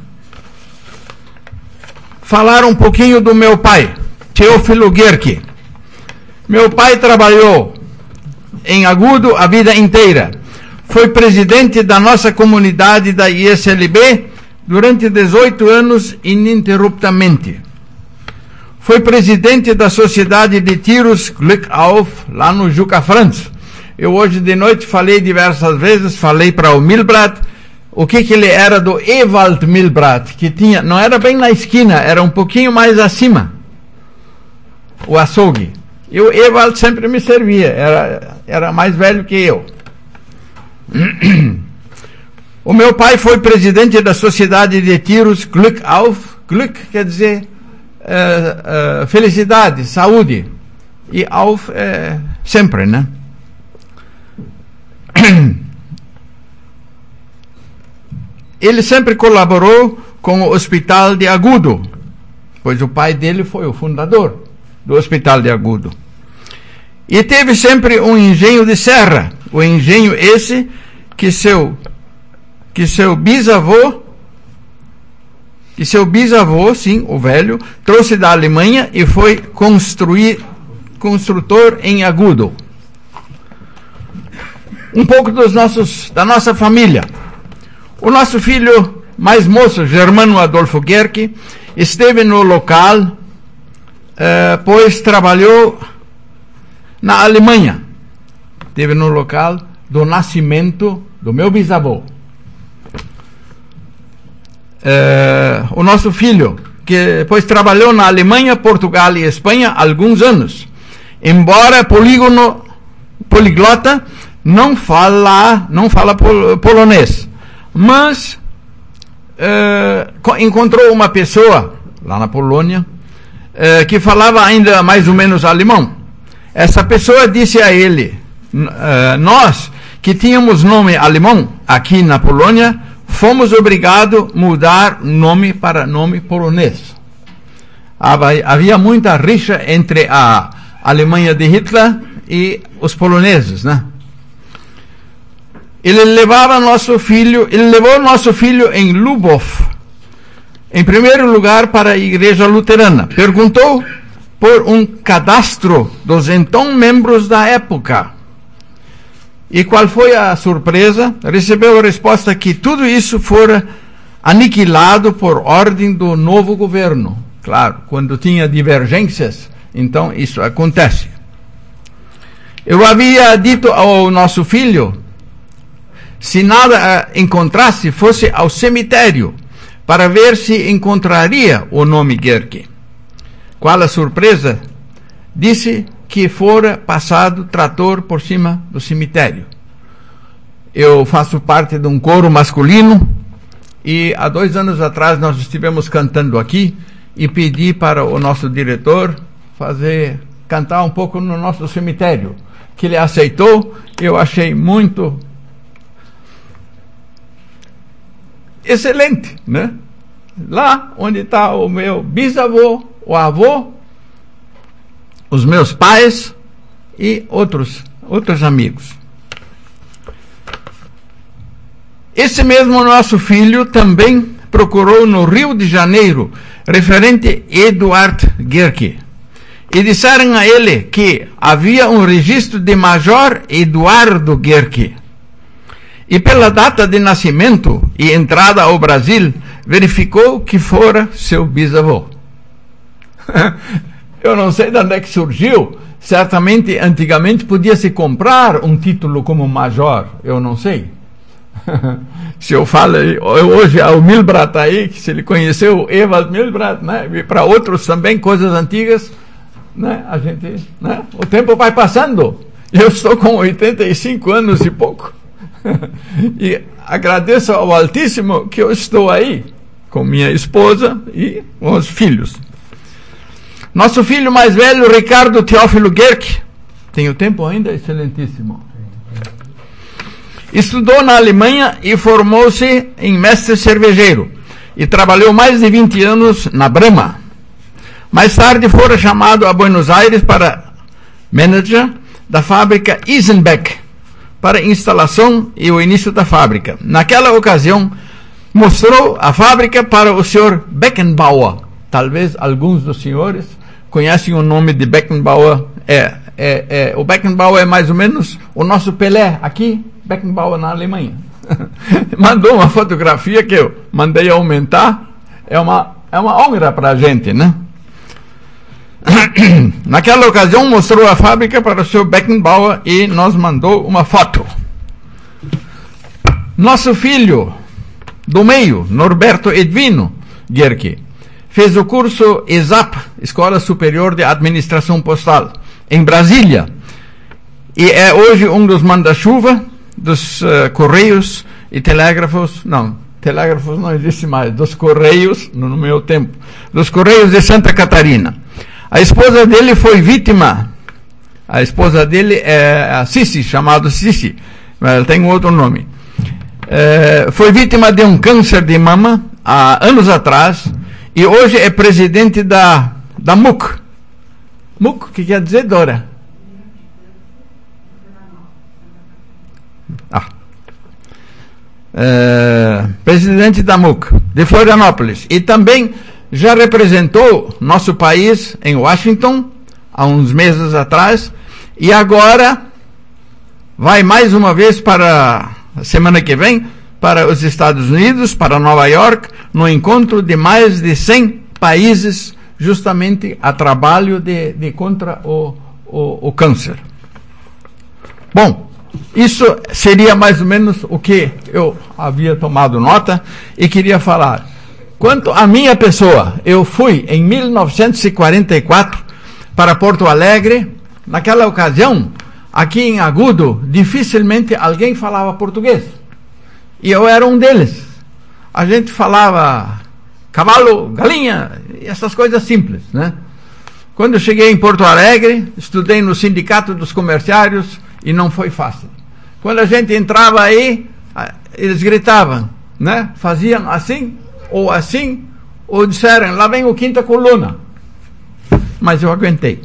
Falar um pouquinho do meu pai, Teófilo Guerck. Meu pai trabalhou em Agudo a vida inteira. Foi presidente da nossa comunidade da ISLB durante 18 anos ininterruptamente. Foi presidente da Sociedade de Tiros Glück Auf, lá no Juca Franz. Eu hoje de noite falei diversas vezes, falei para o Milbrat, o que ele era do Ewald Milbrat, que tinha, não era bem na esquina, era um pouquinho mais acima, o açougue. E o Ewald sempre me servia, era mais velho que eu. O meu pai foi presidente da Sociedade de Tiros Glück Auf. Glück quer dizer felicidade, saúde, e Auf sempre, né? Ele sempre colaborou com o Hospital de Agudo, pois o pai dele foi o fundador do Hospital de Agudo. E teve sempre um engenho de serra, o engenho esse que seu bisavô, sim, o velho, trouxe da Alemanha e foi construtor em Agudo. Um pouco da nossa família. O nosso filho mais moço, Germano Adolfo Guerque, esteve no local, pois trabalhou na Alemanha. Esteve no local do nascimento do meu bisavô. O nosso filho, que depois trabalhou na Alemanha, Portugal e Espanha há alguns anos. Embora poliglota, não fala polonês. Mas encontrou uma pessoa lá na Polônia que falava ainda mais ou menos alemão. Essa pessoa disse a ele: nós que tínhamos nome alemão aqui na Polônia, fomos obrigados a mudar nome para nome polonês. Havia muita rixa entre a Alemanha de Hitler e os poloneses, né? Ele levou nosso filho em Lubów, em primeiro lugar para a igreja luterana. Perguntou por um cadastro dos então membros da época. E qual foi a surpresa? Recebeu a resposta que tudo isso fora aniquilado por ordem do novo governo. Claro, quando tinha divergências, então isso acontece. Eu havia dito ao nosso filho, se nada encontrasse, fosse ao cemitério, para ver se encontraria o nome Guerque. Qual a surpresa? Disse que fora passado trator por cima do cemitério. Eu faço parte de um coro masculino e há 2 anos atrás nós estivemos cantando aqui e pedi para o nosso diretor cantar um pouco no nosso cemitério, que ele aceitou. Eu achei muito excelente, né? Lá onde está o meu bisavô, o avô, os meus pais e outros amigos. Esse mesmo nosso filho também procurou no Rio de Janeiro referente Eduard Guerque e disseram a ele que havia um registro de Major Eduardo Guerque. E pela data de nascimento e entrada ao Brasil, verificou que fora seu bisavô. Eu não sei de onde é que surgiu. Certamente, antigamente, podia-se comprar um título como major. Eu não sei. Se eu falo hoje ao Milbrat aí, que se ele conheceu Ewald Milbrat, né? E para outros também, coisas antigas, né? A gente, né? O tempo vai passando. Eu estou com 85 anos e pouco. E agradeço ao Altíssimo que eu estou aí com minha esposa e com os filhos. Nosso filho mais velho, Ricardo Teófilo Guerque, tenho tempo ainda? Excelentíssimo. Estudou na Alemanha e formou-se em mestre cervejeiro e trabalhou mais de 20 anos na Brahma. Mais tarde fora chamado a Buenos Aires para manager da fábrica Isenbeck, para instalação e o início da fábrica. Naquela ocasião, mostrou a fábrica para o senhor Beckenbauer. Talvez alguns dos senhores conhecem o nome de Beckenbauer. O Beckenbauer é mais ou menos o nosso Pelé aqui, Beckenbauer na Alemanha. Mandou uma fotografia que eu mandei aumentar. É uma honra para a gente, né? Naquela ocasião mostrou a fábrica para o seu Beckenbauer e nos mandou uma foto. Nosso filho do meio, Norberto Edvino Guerque, fez o curso ESAP, Escola Superior de Administração Postal, em Brasília, e é hoje um dos manda-chuva dos Correios e Telégrafos, telégrafos não existe mais, dos Correios, no meu tempo, dos Correios de Santa Catarina. A esposa dele foi vítima, a esposa dele é a Cici, chamada Cici, mas ela tem outro nome. Foi vítima de um câncer de mama há anos atrás e hoje é presidente da MUC. MUC, que quer dizer, Dora? Presidente da MUC de Florianópolis e também já representou nosso país em Washington, há uns meses atrás, e agora vai mais uma vez para a semana que vem para os Estados Unidos, para Nova York, no encontro de mais de 100 países, justamente a trabalho de contra o câncer. Bom, isso seria mais ou menos o que eu havia tomado nota e queria falar. Quanto à minha pessoa, eu fui em 1944 para Porto Alegre. Naquela ocasião, aqui em Agudo, dificilmente alguém falava português. E eu era um deles. A gente falava cavalo, galinha, essas coisas simples, né? Quando eu cheguei em Porto Alegre, estudei no Sindicato dos Comerciários e não foi fácil. Quando a gente entrava aí, eles gritavam, né? Faziam assim, ou disseram, lá vem o quinta coluna. Mas eu aguentei.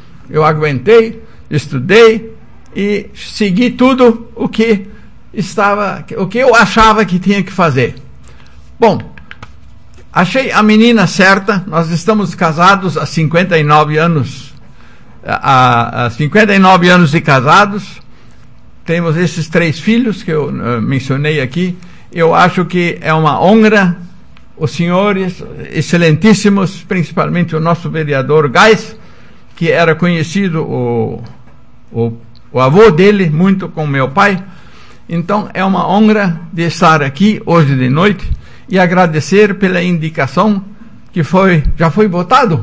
Estudei e segui tudo o que eu achava que tinha que fazer. Bom, achei a menina certa. Nós estamos casados há 59 anos. Há 59 anos de casados. Temos esses 3 filhos que eu mencionei aqui. Eu acho que é uma honra os senhores excelentíssimos, principalmente o nosso vereador Gás, que era conhecido o avô dele muito com meu pai. Então é uma honra de estar aqui hoje de noite e agradecer pela indicação que já foi votado?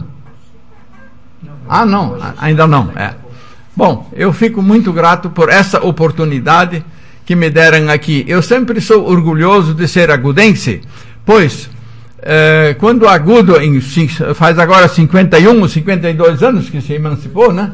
Não, ainda não. Bom, eu fico muito grato por essa oportunidade que me deram aqui. Eu sempre sou orgulhoso de ser agudense, pois quando Agudo faz agora 51 ou 52 anos que se emancipou, né?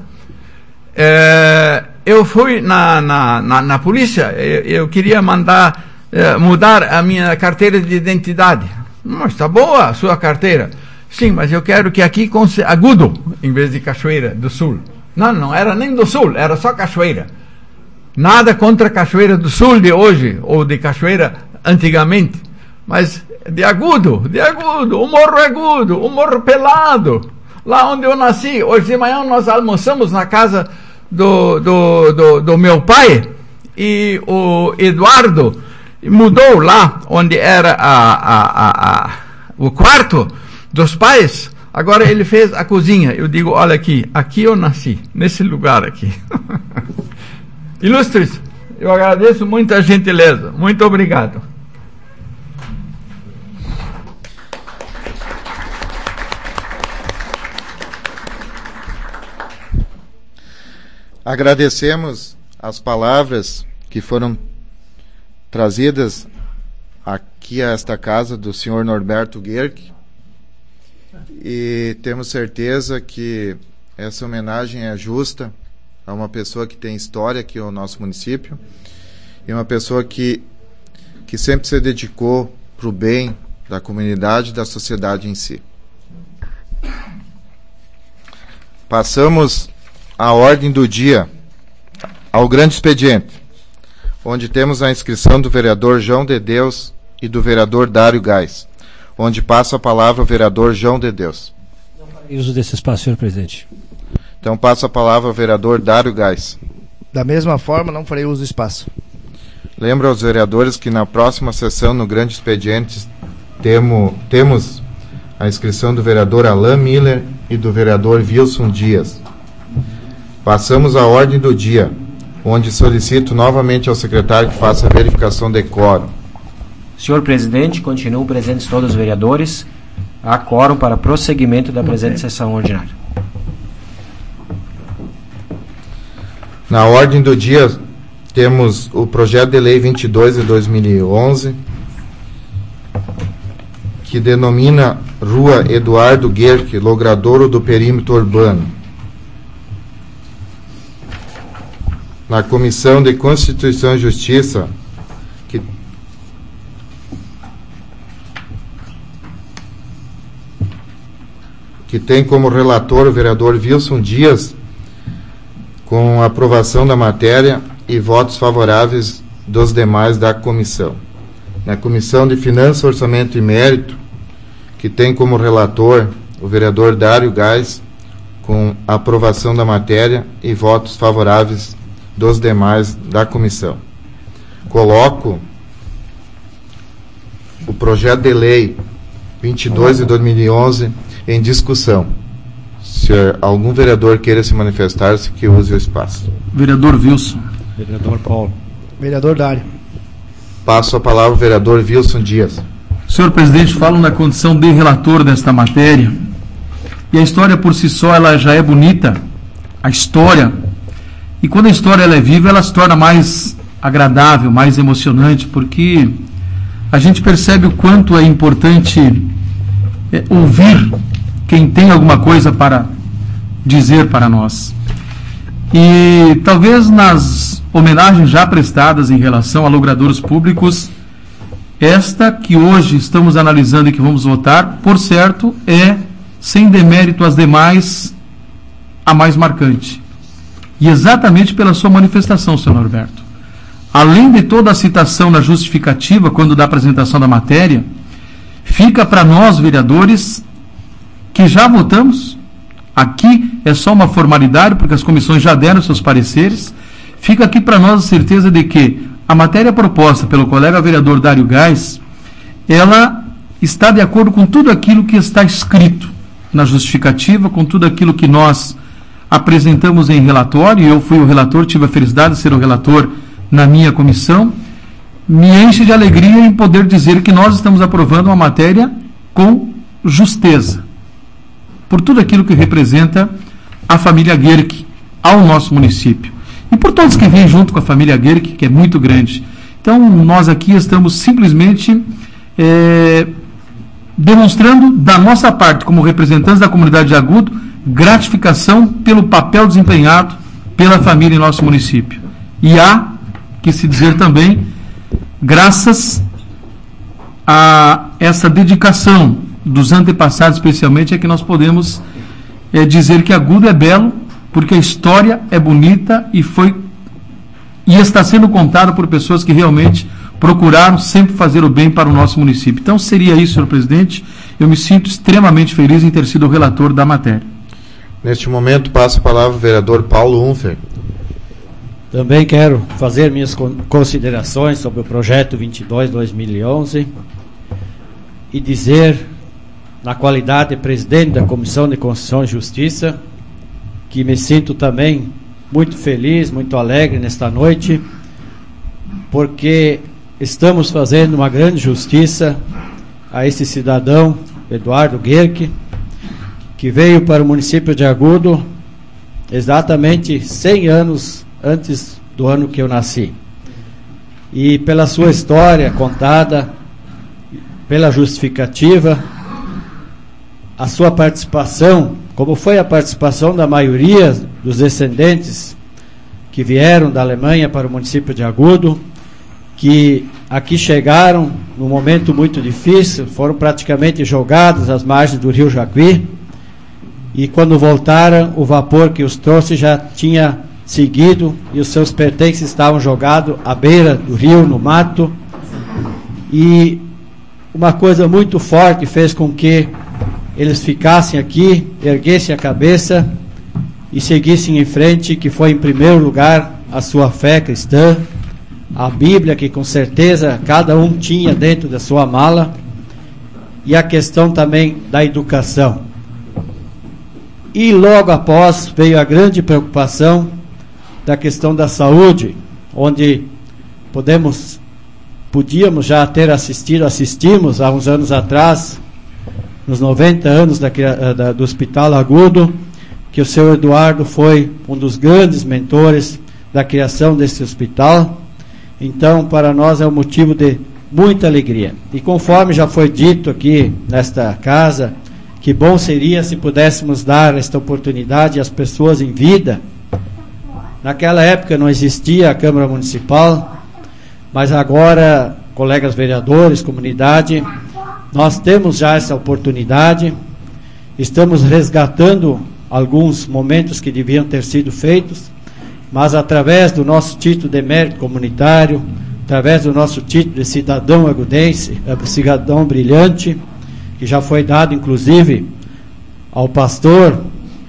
Eu fui na polícia. Eu queria mudar a minha carteira de identidade. Mas está boa a sua carteira. Sim, mas eu quero que aqui conste Agudo em vez de Cachoeira do Sul. Não era nem do Sul, era só Cachoeira. Nada contra Cachoeira do Sul de hoje ou de Cachoeira antigamente, mas de Agudo, o Morro Agudo, o Morro Pelado, lá onde eu nasci. Hoje de manhã nós almoçamos na casa do meu pai, e o Eduardo mudou lá onde era o quarto dos pais. Agora ele fez a cozinha. Eu digo, olha aqui eu nasci, nesse lugar aqui. Ilustres, eu agradeço muito a gentileza. Muito obrigado. Agradecemos as palavras que foram trazidas aqui a esta casa do senhor Norberto Guerck, e temos certeza que essa homenagem é justa a uma pessoa que tem história aqui no nosso município e uma pessoa que sempre se dedicou para o bem da comunidade e da sociedade em si. Passamos à ordem do dia, ao grande expediente, onde temos a inscrição do vereador João de Deus e do vereador Dário Gás, onde passa a palavra o vereador João de Deus. Não farei uso desse espaço, senhor presidente. Então passa a palavra ao vereador Dário Gás. Da mesma forma, não farei uso do espaço. Lembro aos vereadores que na próxima sessão, no grande expediente, temos a inscrição do vereador Alain Miller e do vereador Wilson Dias. Passamos à ordem do dia, onde solicito novamente ao secretário que faça a verificação de quórum. Senhor presidente, continuam presentes todos os vereadores. Há quórum para prosseguimento da presente sessão ordinária. Na ordem do dia, temos o projeto de lei 22 de 2011, que denomina Rua Eduardo Guerck, logradouro do perímetro urbano. Na Comissão de Constituição e Justiça, que tem como relator o vereador Wilson Dias, com aprovação da matéria e votos favoráveis dos demais da comissão. Na Comissão de Finanças, Orçamento e Mérito, que tem como relator o vereador Dário Gás, com a aprovação da matéria e votos favoráveis dos demais da comissão. Coloco o projeto de lei 22 de 2011 em discussão. Se algum vereador queira se manifestar-se, que use o espaço. Vereador Wilson. Vereador Paulo. Vereador Dário. Passo a palavra ao vereador Wilson Dias. Senhor presidente, falo na condição de relator desta matéria. E a história por si só, ela já é bonita. A história. E quando a história ela é viva, ela se torna mais agradável, mais emocionante, porque a gente percebe o quanto é importante ouvir quem tem alguma coisa para dizer para nós. E talvez nas homenagens já prestadas em relação a logradouros públicos, esta que hoje estamos analisando e que vamos votar, por certo, é, sem demérito às demais, a mais marcante. E exatamente pela sua manifestação, senhor Norberto. Além de toda a citação na justificativa, quando da apresentação da matéria, fica para nós, vereadores, que já votamos, aqui é só uma formalidade, porque as comissões já deram seus pareceres, fica aqui para nós a certeza de que a matéria proposta pelo colega vereador Dário Gás, ela está de acordo com tudo aquilo que está escrito na justificativa, com tudo aquilo que nós apresentamos em relatório. Eu fui o relator, tive a felicidade de ser o relator na minha comissão. Me enche de alegria em poder dizer que nós estamos aprovando uma matéria com justeza, por tudo aquilo que representa a família Guerck ao nosso município. E por todos que vêm junto com a família Guerck, que é muito grande. Então, nós aqui estamos simplesmente demonstrando da nossa parte, como representantes da comunidade de Agudo, gratificação pelo papel desempenhado pela família em nosso município. E há que se dizer também, graças a essa dedicação dos antepassados, especialmente, é que nós podemos dizer que Agudo é belo, porque a história é bonita e está sendo contada por pessoas que realmente procuraram sempre fazer o bem para o nosso município. Então, seria isso, senhor presidente. Eu me sinto extremamente feliz em ter sido o relator da matéria. Neste momento, passo a palavra ao vereador Paulo Unfer. Também quero fazer minhas considerações sobre o projeto 22/2011 e dizer, na qualidade de presidente da Comissão de Constituição e Justiça, que me sinto também muito feliz, muito alegre nesta noite, porque estamos fazendo uma grande justiça a esse cidadão, Eduardo Guerck, que veio para o município de Agudo exatamente 100 anos antes do ano que eu nasci. E pela sua história contada, pela justificativa, a sua participação, como foi a participação da maioria dos descendentes que vieram da Alemanha para o município de Agudo, que aqui chegaram num momento muito difícil, foram praticamente jogados às margens do rio Jacuí, e quando voltaram, o vapor que os trouxe já tinha seguido e os seus pertences estavam jogados à beira do rio, no mato. E uma coisa muito forte fez com que eles ficassem aqui, erguessem a cabeça e seguissem em frente, que foi em primeiro lugar a sua fé cristã, a Bíblia, que com certeza cada um tinha dentro da sua mala, e a questão também da educação. E logo após veio a grande preocupação da questão da saúde, onde podíamos já ter assistimos há uns anos atrás, nos 90 anos do Hospital Agudo, que o senhor Eduardo foi um dos grandes mentores da criação desse hospital. Então, para nós é um motivo de muita alegria. E conforme já foi dito aqui nesta casa, que bom seria se pudéssemos dar esta oportunidade às pessoas em vida. Naquela época não existia a Câmara Municipal, mas agora, colegas vereadores, comunidade, nós temos já essa oportunidade, estamos resgatando alguns momentos que deviam ter sido feitos, mas através do nosso título de mérito comunitário, através do nosso título de cidadão agudense, cidadão brilhante, que já foi dado inclusive ao pastor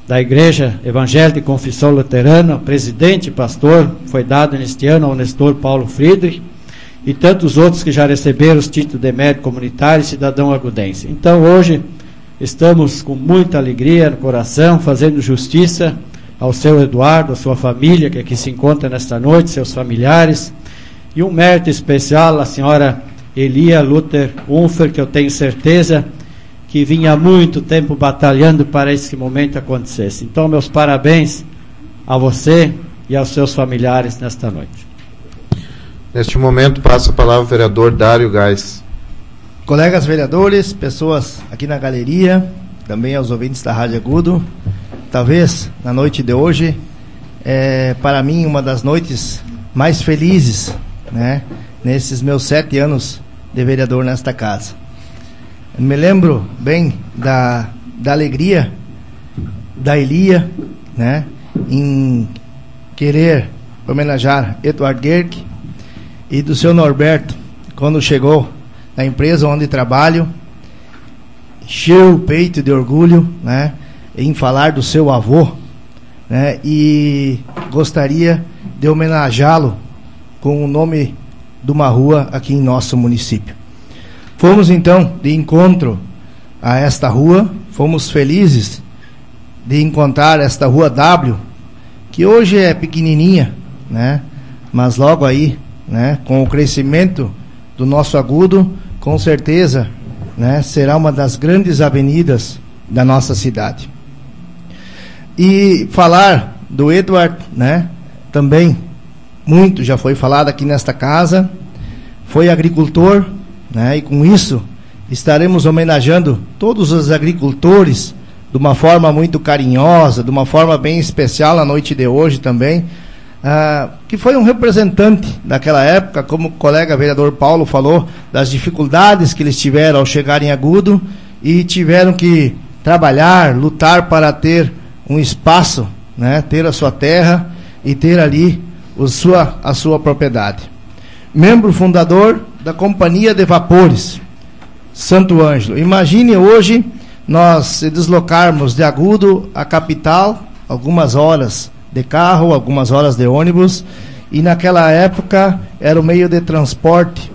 da Igreja Evangélica de Confissão Luterana, presidente e pastor, foi dado neste ano ao Nestor Paulo Friedrich, e tantos outros que já receberam os títulos de médico comunitário e cidadão agudense. Então hoje estamos com muita alegria no coração, fazendo justiça ao seu Eduardo, à sua família que aqui se encontra nesta noite, seus familiares, e um mérito especial à senhora Elia Luther Unfer, que eu tenho certeza que vinha há muito tempo batalhando para esse momento acontecesse. Então, meus parabéns a você e aos seus familiares nesta noite. Neste momento, passa a palavra ao vereador Dário Gás. Colegas vereadores, pessoas aqui na galeria, também aos ouvintes da Rádio Agudo, talvez na noite de hoje, para mim, uma das noites mais felizes, né, nesses meus 7 anos de vereador nesta casa. Me lembro bem da alegria da Elia, né, em querer homenagear Eduardo Gerke, e do seu Norberto, quando chegou na empresa onde trabalho, encheu o peito de orgulho, né, em falar do seu avô, né, e gostaria de homenageá-lo com o nome de uma rua aqui em nosso município. Fomos então de encontro a esta rua, fomos felizes de encontrar esta rua W, que hoje é pequenininha, né, mas logo aí, né, com o crescimento do nosso Agudo, com certeza, né, será uma das grandes avenidas da nossa cidade. E falar do Edward, né, também muito já foi falado aqui nesta casa, foi agricultor, né, e com isso estaremos homenageando todos os agricultores de uma forma muito carinhosa, de uma forma bem especial na noite de hoje também, que foi um representante daquela época, como o colega vereador Paulo falou, das dificuldades que eles tiveram ao chegar em Agudo e tiveram que trabalhar, lutar para ter um espaço, né, ter a sua terra e ter ali a sua propriedade. Membro fundador da Companhia de Vapores Santo Ângelo. Imagine hoje nós se deslocarmos de Agudo à capital, algumas horas de carro, algumas horas de ônibus, e naquela época era o meio de transporte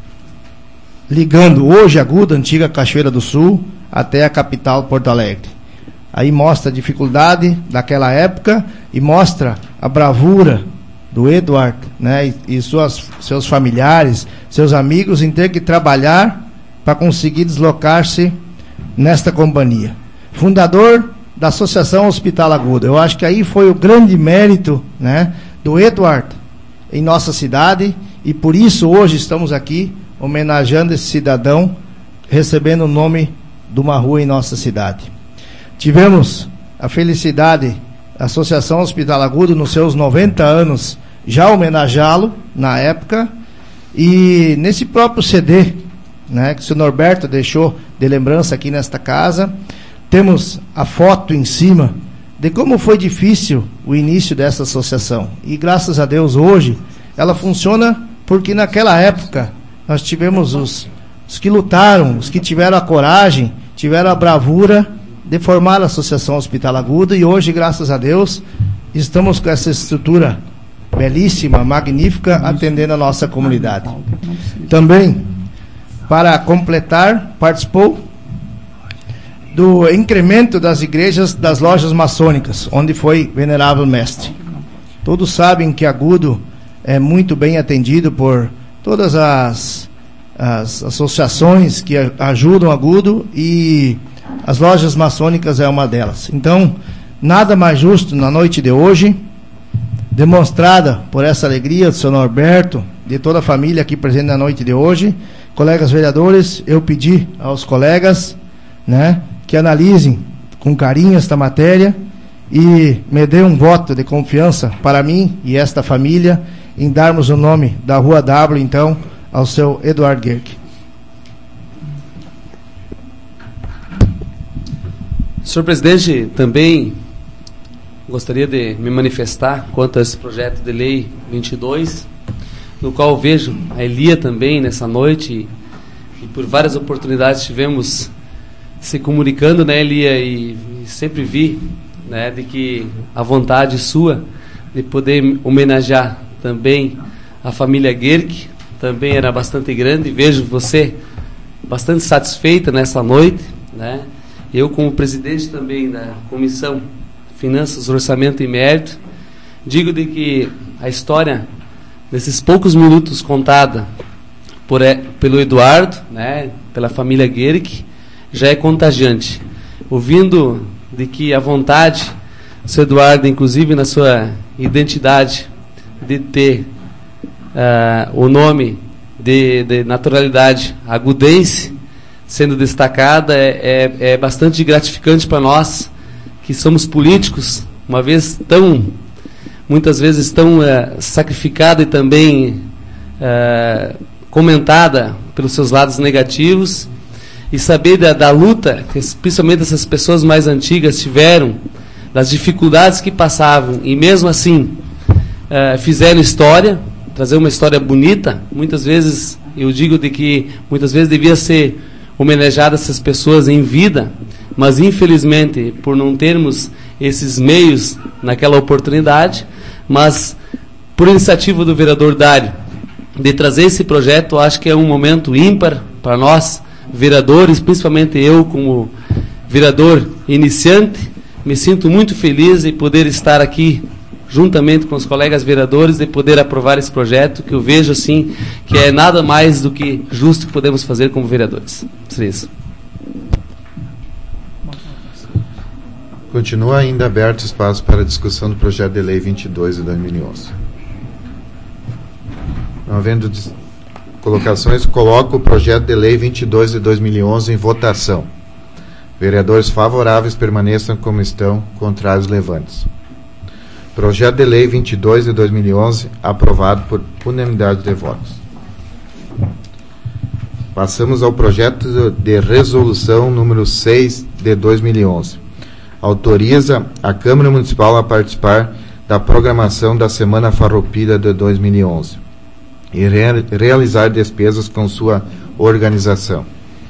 ligando hoje Agudo, antiga Cachoeira do Sul, até a capital Porto Alegre. Aí mostra a dificuldade daquela época e mostra a bravura do Eduardo, né, e seus familiares, seus amigos, em ter que trabalhar para conseguir deslocar-se nesta companhia. Fundador da Associação Hospital Agudo. Eu acho que aí foi o grande mérito, né, do Eduardo em nossa cidade, e por isso hoje estamos aqui homenageando esse cidadão, recebendo o nome de uma rua em nossa cidade. Tivemos a felicidade, a Associação Hospital Agudo, nos seus 90 anos, já homenageá-lo na época, e nesse próprio CD, né, que o senhor Norberto deixou de lembrança aqui nesta casa, temos a foto em cima de como foi difícil o início dessa associação. E graças a Deus hoje ela funciona, porque naquela época nós tivemos os que lutaram, os que tiveram a coragem, tiveram a bravura de formar a Associação Hospital Agudo, e hoje, graças a Deus, estamos com essa estrutura belíssima, magnífica, atendendo a nossa comunidade. Também, para completar, participou do incremento das igrejas das lojas maçônicas, onde foi venerável mestre. Todos sabem que Agudo é muito bem atendido por todas as associações que ajudam Agudo, e as lojas maçônicas é uma delas. Então, nada mais justo na noite de hoje, demonstrada por essa alegria do senhor Norberto, de toda a família aqui presente na noite de hoje. Colegas vereadores, eu pedi aos colegas, né, que analisem com carinho esta matéria e me dê um voto de confiança para mim e esta família em darmos o nome da Rua W, então, ao seu Eduardo Gerke. Senhor presidente, também gostaria de me manifestar quanto a esse projeto de lei 22, no qual vejo a Elia também nessa noite, e por várias oportunidades tivemos se comunicando, né, Elia, e sempre vi né, de que a vontade sua de poder homenagear também a família Guerck também era bastante grande. Vejo você bastante satisfeita nessa noite, né? Eu, como presidente também da Comissão Finanças, Orçamento e Mérito, digo de que a história, nesses poucos minutos contada pelo Eduardo, né, pela família Guerck, já é contagiante. Ouvindo de que a vontade do seu Eduardo, inclusive na sua identidade, de ter o nome de naturalidade agudense sendo destacada, é bastante gratificante para nós, que somos políticos, uma vez muitas vezes tão sacrificada e também comentada pelos seus lados negativos, e saber da luta que principalmente essas pessoas mais antigas tiveram, das dificuldades que passavam, e mesmo assim fizeram história, trazer uma história bonita. Muitas vezes, eu digo de que muitas vezes devia ser homenageada essas pessoas em vida, mas infelizmente, por não termos esses meios naquela oportunidade, mas por iniciativa do vereador Dário, de trazer esse projeto, acho que é um momento ímpar para nós, vereadores, principalmente eu como vereador iniciante. Me sinto muito feliz em poder estar aqui juntamente com os colegas vereadores, de poder aprovar esse projeto, que eu vejo assim que é nada mais do que justo que podemos fazer como vereadores. Seria isso. Continua ainda aberto espaço para a discussão do projeto de lei 22 de 2011. Não havendo colocações, coloco o projeto de lei 22 de 2011 em votação. Vereadores favoráveis permaneçam como estão, contrários levantes. Projeto de lei 22 de 2011 aprovado por unanimidade de votos. Passamos ao projeto de resolução número 6 de 2011. Autoriza a Câmara Municipal a participar da programação da Semana Farroupilha de 2011 e realizar despesas com sua organização.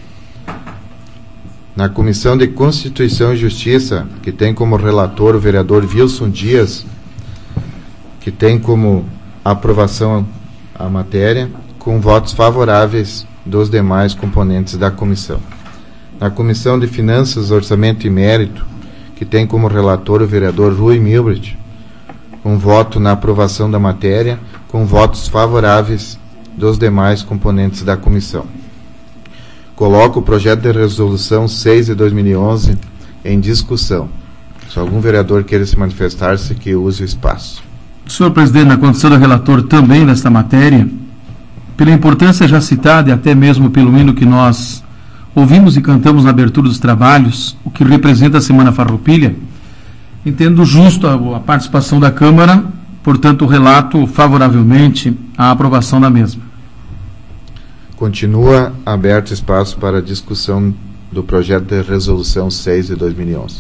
Na Comissão de Constituição e Justiça, que tem como relator o vereador Wilson Dias, que tem como aprovação a matéria, com votos favoráveis dos demais componentes da comissão. Na Comissão de Finanças, Orçamento e Mérito, que tem como relator o vereador Rui Milbrecht, com voto na aprovação da matéria, com votos favoráveis dos demais componentes da comissão. Coloco o projeto de resolução 6 de 2011 em discussão. Se algum vereador queira se manifestar-se, que use o espaço. Senhor presidente, na condição de relator também desta matéria, pela importância já citada e até mesmo pelo hino que nós ouvimos e cantamos na abertura dos trabalhos, o que representa a Semana Farroupilha, entendo justo a participação da Câmara, portanto, relato favoravelmente a aprovação da mesma. Continua aberto espaço para a discussão do projeto de resolução 6 de 2011.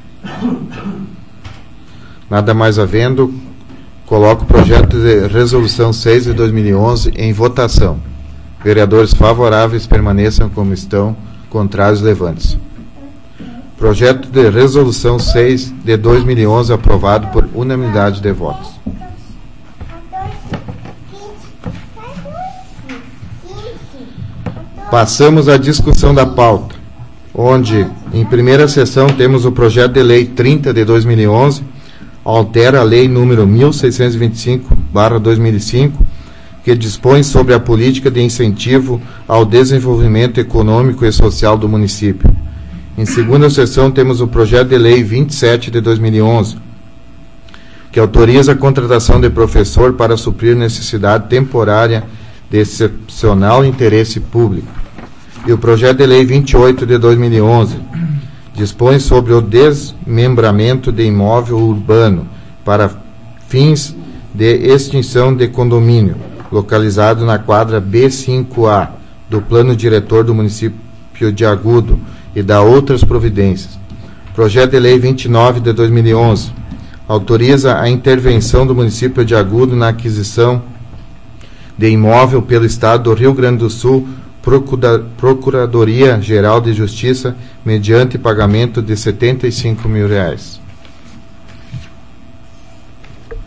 Nada mais havendo, coloco o projeto de resolução 6 de 2011 em votação. Vereadores favoráveis permaneçam como estão, contrários levantes. Projeto de resolução 6 de 2011 aprovado por unanimidade de votos. Passamos à discussão da pauta, onde, em primeira sessão, temos o projeto de lei 30 de 2011, altera a lei número 1625/2005, que dispõe sobre a política de incentivo ao desenvolvimento econômico e social do município. Em segunda sessão, temos o projeto de lei 27 de 2011, que autoriza a contratação de professor para suprir necessidade temporária de excepcional interesse público. E o projeto de lei 28 de 2011 dispõe sobre o desmembramento de imóvel urbano para fins de extinção de condomínio, localizado na quadra B5A do Plano Diretor do município de Agudo, e da outras providências. Projeto de lei 29 de 2011 autoriza a intervenção do município de Agudo na aquisição de imóvel pelo Estado do Rio Grande do Sul, Procuradoria Geral de Justiça, mediante pagamento de R$ 75 mil.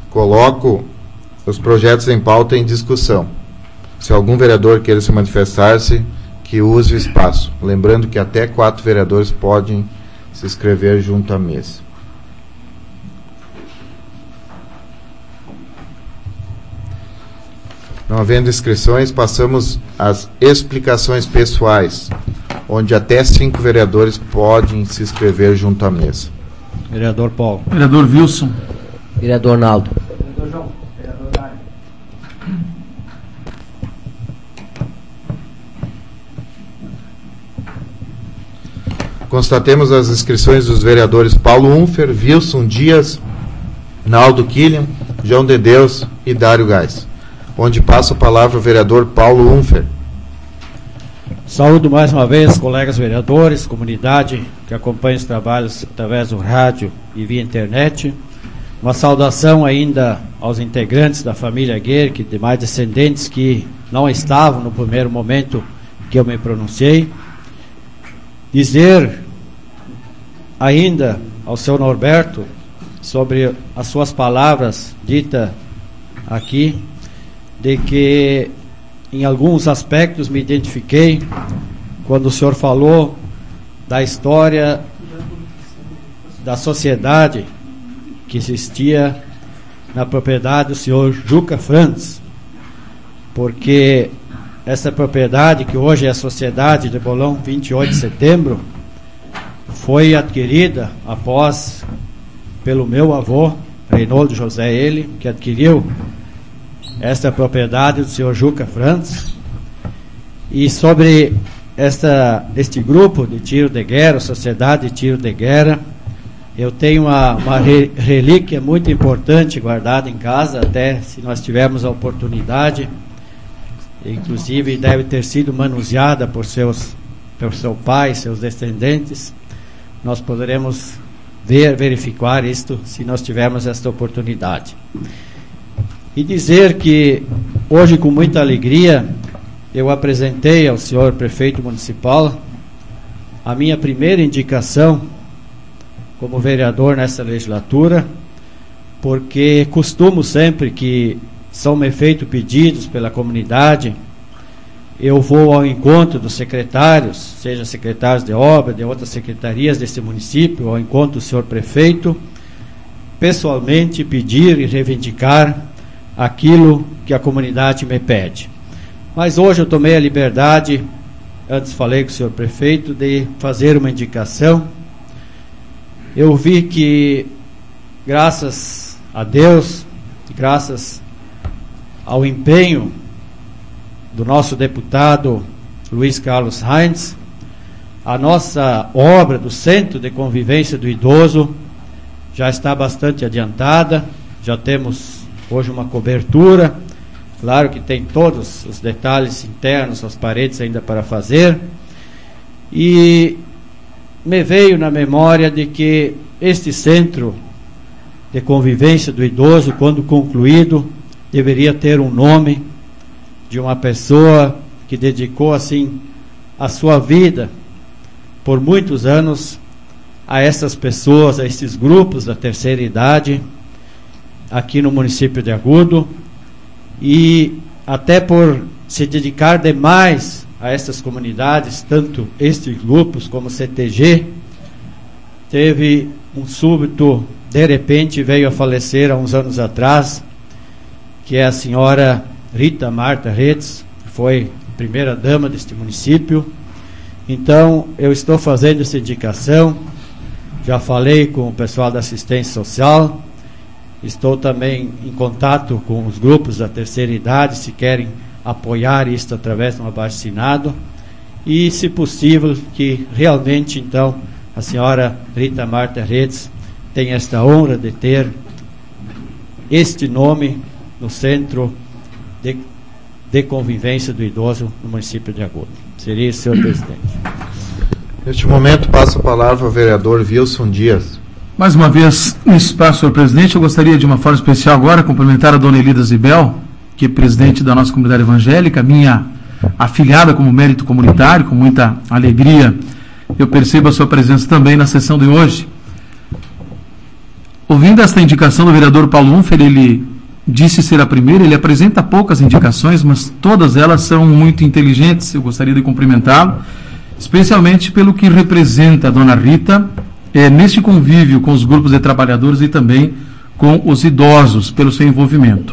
coloco os projetos em pauta em discussão. Se algum vereador queira se manifestar-se, que use o espaço. Lembrando que até 4 vereadores podem se inscrever junto à mesa. Não havendo inscrições, passamos às explicações pessoais, onde até 5 vereadores podem se inscrever junto à mesa. Vereador Paulo. Vereador Wilson. Vereador Naldo. Vereador João. Vereador Dário. Constatemos as inscrições dos vereadores Paulo Unfer, Wilson Dias, Naldo Killian, João de Deus e Dário Gás. Onde passa a palavra o vereador Paulo Unfer. Saúdo mais uma vez, colegas vereadores, comunidade que acompanha os trabalhos através do rádio e via internet. Uma saudação ainda aos integrantes da família Guerque, demais descendentes que não estavam no primeiro momento que eu me pronunciei. Dizer ainda ao seu Norberto sobre as suas palavras ditas aqui, de que em alguns aspectos me identifiquei quando o senhor falou da história da sociedade que existia na propriedade do senhor Juca Franz, porque essa propriedade, que hoje é a Sociedade de Bolão 28 de Setembro, foi adquirida após pelo meu avô, Reinaldo José, ele que adquiriu esta propriedade do senhor Juca Franz. E sobre este grupo de tiro de guerra, Sociedade de Tiro de Guerra, eu tenho uma relíquia muito importante guardada em casa, até se nós tivermos a oportunidade, inclusive deve ter sido manuseada por seu pai, seus descendentes. Nós poderemos verificar isto se nós tivermos esta oportunidade. E dizer que hoje, com muita alegria, eu apresentei ao senhor prefeito municipal a minha primeira indicação como vereador nessa legislatura, porque costumo sempre que são-me feitos pedidos pela comunidade, eu vou ao encontro dos secretários, seja secretários de obra, de outras secretarias desse município, ao encontro do senhor prefeito, pessoalmente pedir e reivindicar aquilo que a comunidade me pede. Mas hoje eu tomei a liberdade, antes falei com o senhor prefeito, de fazer uma indicação. Eu vi que, graças a Deus, graças ao empenho do nosso deputado Luiz Carlos Heinz, a nossa obra do Centro de Convivência do Idoso já está bastante adiantada. Já temos hoje uma cobertura, claro que tem todos os detalhes internos, as paredes ainda para fazer, e me veio na memória de que este Centro de Convivência do Idoso, quando concluído, deveria ter um nome de uma pessoa que dedicou assim a sua vida por muitos anos a essas pessoas, a esses grupos da terceira idade aqui no município de Agudo, e até por se dedicar demais a essas comunidades, tanto estes grupos como o CTG, teve um súbito, de repente veio a falecer há uns anos atrás, que é a senhora Rita Marta Redes, que foi primeira dama deste município. Então eu estou fazendo essa indicação, já falei com o pessoal da assistência social, estou também em contato com os grupos da terceira idade, se querem apoiar isto através de um abaixo-assinado, e se possível que realmente então a senhora Rita Marta Redes tenha esta honra de ter este nome no Centro de Convivência do Idoso no município de Agudo. Seria isso, senhor presidente. Neste momento, passo a palavra ao vereador Wilson Dias. Mais uma vez, nesse espaço, senhor presidente, eu gostaria de uma forma especial agora cumprimentar a dona Elida Zibel, que é presidente da nossa comunidade evangélica, minha afiliada como mérito comunitário, com muita alegria. Eu percebo a sua presença também na sessão de hoje. ouvindo esta indicação do vereador Paulo Unfer, ele disse ser a primeira, ele apresenta poucas indicações, mas todas elas são muito inteligentes. Eu gostaria de cumprimentá-lo, especialmente pelo que representa a dona Rita neste convívio com os grupos de trabalhadores e também com os idosos, pelo seu envolvimento.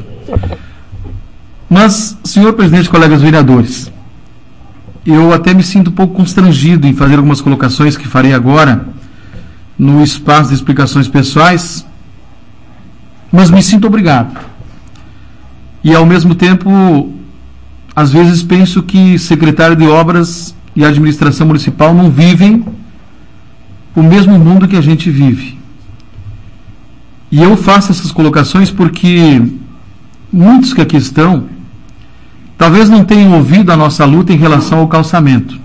Mas, senhor presidente, colegas vereadores, eu até me sinto um pouco constrangido em fazer algumas colocações que farei agora no espaço de explicações pessoais, mas me sinto obrigado. E, ao mesmo tempo, às vezes penso que secretário de obras e administração municipal não vivem o mesmo mundo que a gente vive. E eu faço essas colocações porque muitos que aqui estão talvez não tenham ouvido a nossa luta em relação ao calçamento.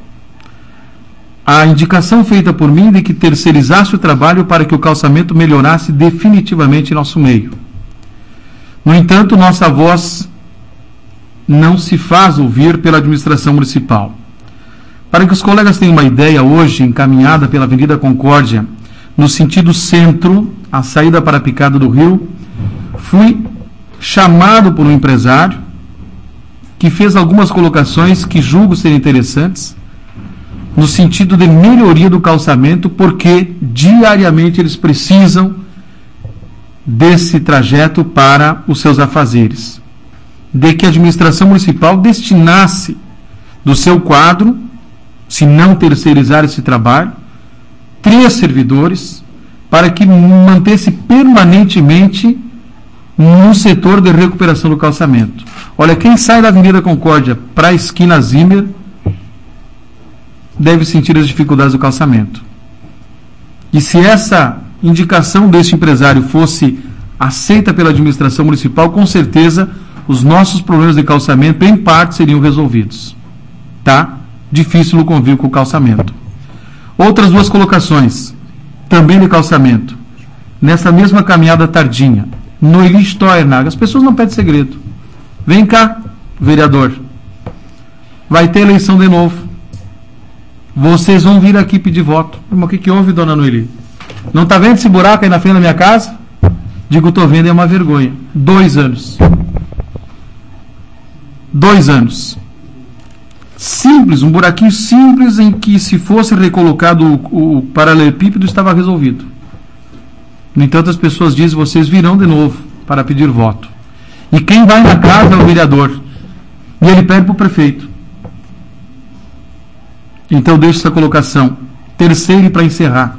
A indicação feita por mim de que terceirizasse o trabalho para que o calçamento melhorasse definitivamente em nosso meio. No entanto, nossa voz não se faz ouvir pela administração municipal. Para que os colegas tenham uma ideia, hoje, encaminhada pela Avenida Concórdia, no sentido centro, a saída para a Picada do Rio, fui chamado por um empresário que fez algumas colocações que julgo serem interessantes, no sentido de melhoria do calçamento, porque diariamente eles precisam desse trajeto para os seus afazeres. De que a administração municipal destinasse do seu quadro, se não terceirizar esse trabalho, 3 servidores, para que mantesse permanentemente no setor de recuperação do calçamento. Olha, quem sai da Avenida Concórdia para a esquina Zimmer deve sentir as dificuldades do calçamento. E se essa indicação deste empresário fosse aceita pela administração municipal, com certeza os nossos problemas de calçamento, em parte, seriam resolvidos. Tá? Difícil o convívio com o calçamento. Outras 2 colocações, também de calçamento. Nessa mesma caminhada tardinha, Noeli Steuernagel, as pessoas não pedem segredo. Vem cá, vereador. Vai ter eleição de novo. Vocês vão vir aqui pedir voto. Mas o que houve, dona Noeli? Não está vendo esse buraco aí na frente da minha casa? Digo, estou vendo, é uma vergonha. 2 anos. 2 anos. Simples, um buraquinho simples em que, se fosse recolocado o paralelepípedo, estava resolvido. No entanto, as pessoas dizem, vocês virão de novo para pedir voto. E quem vai na casa é o vereador. E ele pede para o prefeito. Então, deixo essa colocação. Terceiro, e para encerrar.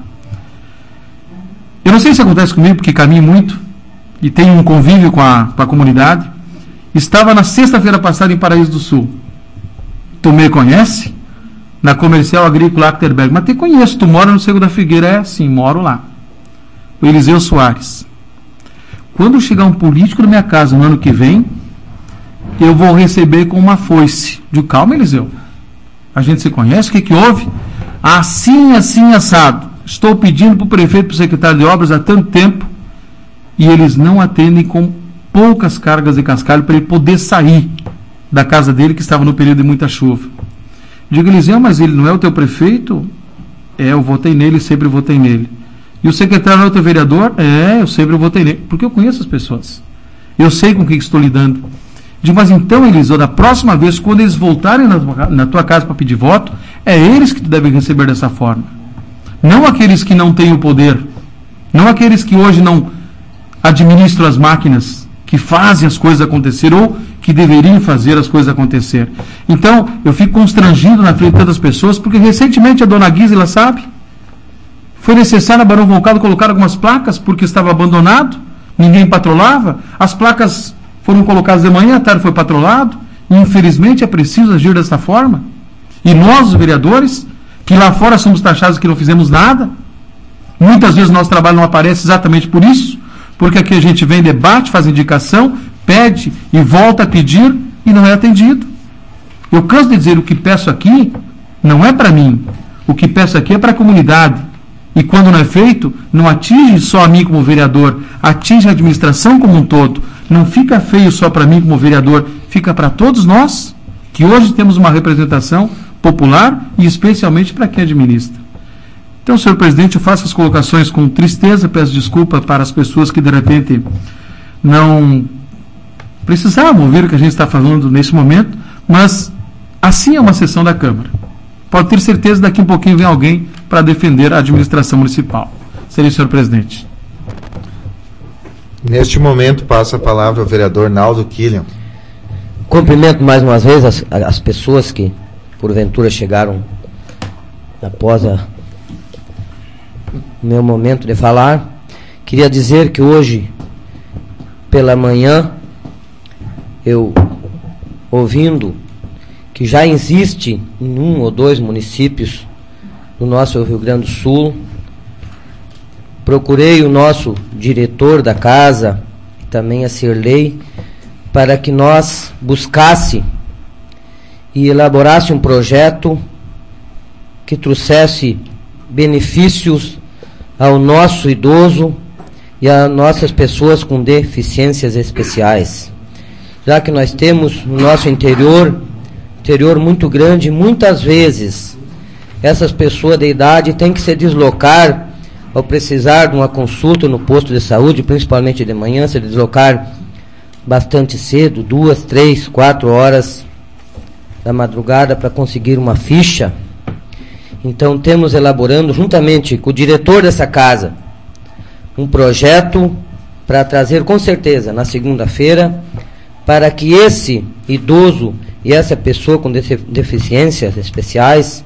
Eu não sei se acontece comigo, porque caminho muito e tenho um convívio com a comunidade. Estava na sexta-feira passada em Paraíso do Sul. Tu me conhece? Na Comercial Agrícola Achterberg. Mas te conheço, tu mora no Cego da Figueira. É, sim, moro lá. O Eliseu Soares. Quando chegar um político na minha casa no ano que vem, eu vou receber com uma foice. Digo, calma, Eliseu. A gente se conhece? O que houve? Assim, assado. Estou pedindo para o prefeito e para o secretário de obras há tanto tempo e eles não atendem, com poucas cargas de cascalho, para ele poder sair da casa dele, que estava no período de muita chuva. Digo, Eliseu, mas ele não é o teu prefeito? É, eu votei nele, sempre votei nele. E o secretário não é o teu vereador? É, eu sempre votei nele. Porque eu conheço as pessoas. Eu sei com quem estou lidando. Digo, mas então, Eliseu, da próxima vez, quando eles voltarem na tua casa para pedir voto, é eles que devem receber dessa forma. Não aqueles que não têm o poder. Não aqueles que hoje não administram as máquinas, que fazem as coisas acontecer ou que deveriam fazer as coisas acontecer. Então, eu fico constrangido na frente de tantas pessoas, porque recentemente a dona Gisela sabe, foi necessário na Barão Roncado colocar algumas placas, porque estava abandonado, ninguém patrolava, as placas foram colocadas de manhã, à tarde foi patrolado, e infelizmente é preciso agir dessa forma. E nós, os vereadores, que lá fora somos taxados que não fizemos nada, muitas vezes o nosso trabalho não aparece exatamente por isso, porque aqui a gente vem, debate, faz indicação, pede e volta a pedir e não é atendido. Eu canso de dizer, o que peço aqui não é para mim, o que peço aqui é para a comunidade. E quando não é feito, não atinge só a mim como vereador, atinge a administração como um todo. Não fica feio só para mim como vereador, fica para todos nós, que hoje temos uma representação popular e especialmente para quem administra. Então, senhor presidente, eu faço as colocações com tristeza, peço desculpa para as pessoas que de repente não precisavam ouvir o que a gente está falando nesse momento, mas assim é uma sessão da Câmara. Pode ter certeza, daqui um pouquinho vem alguém para defender a administração municipal. Seria o senhor presidente. Neste momento, passa a palavra ao vereador Naldo Killian. Cumprimento mais uma vez as pessoas que, porventura, chegaram após o meu momento de falar. Queria dizer que hoje, pela manhã, eu, ouvindo que já existe em 1 ou 2 municípios do nosso Rio Grande do Sul, procurei o nosso diretor da casa, e também a Cirlei, para que nós buscasse e elaborasse um projeto que trouxesse benefícios ao nosso idoso e a nossas pessoas com deficiências especiais. Já que nós temos no nosso interior muito grande, muitas vezes essas pessoas de idade têm que se deslocar ao precisar de uma consulta no posto de saúde, principalmente de manhã, se deslocar bastante cedo, 2, 3, 4 horas da madrugada para conseguir uma ficha. Então temos elaborando, juntamente com o diretor dessa casa, um projeto para trazer com certeza na segunda-feira, para que esse idoso e essa pessoa com deficiências especiais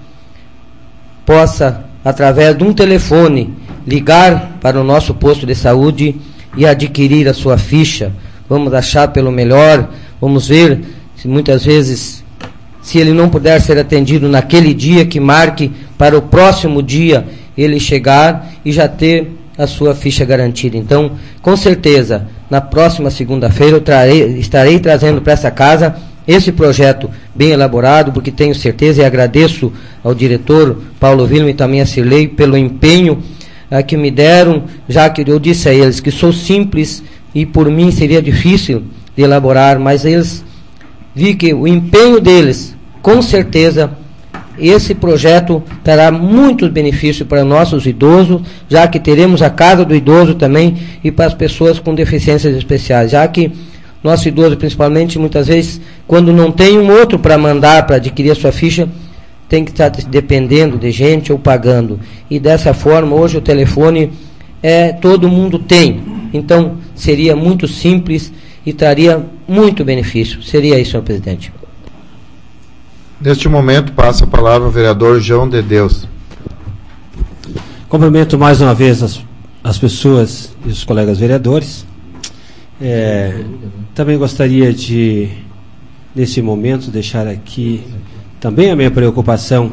possa, através de um telefone, ligar para o nosso posto de saúde e adquirir a sua ficha. Vamos achar pelo melhor, vamos ver se muitas vezes, se ele não puder ser atendido naquele dia, que marque para o próximo dia ele chegar e já ter a sua ficha garantida. Então, com certeza, na próxima segunda-feira eu estarei trazendo para essa casa esse projeto bem elaborado, porque tenho certeza e agradeço ao diretor Paulo Vilma e também a Cirlei pelo empenho que me deram, já que eu disse a eles que sou simples e por mim seria difícil de elaborar, mas eles vi que o empenho deles, com certeza, esse projeto trará muitos benefícios para nossos idosos, já que teremos a casa do idoso também e para as pessoas com deficiências especiais, já que nosso idoso, principalmente, muitas vezes, quando não tem um outro para mandar, para adquirir a sua ficha, tem que estar dependendo de gente ou pagando. E dessa forma, hoje o telefone todo mundo tem. Então, seria muito simples e traria muito benefício. Seria isso, senhor presidente. Neste momento, passa a palavra ao vereador João de Deus. Cumprimento mais uma vez as pessoas e os colegas vereadores. Também gostaria de, nesse momento, deixar aqui também a minha preocupação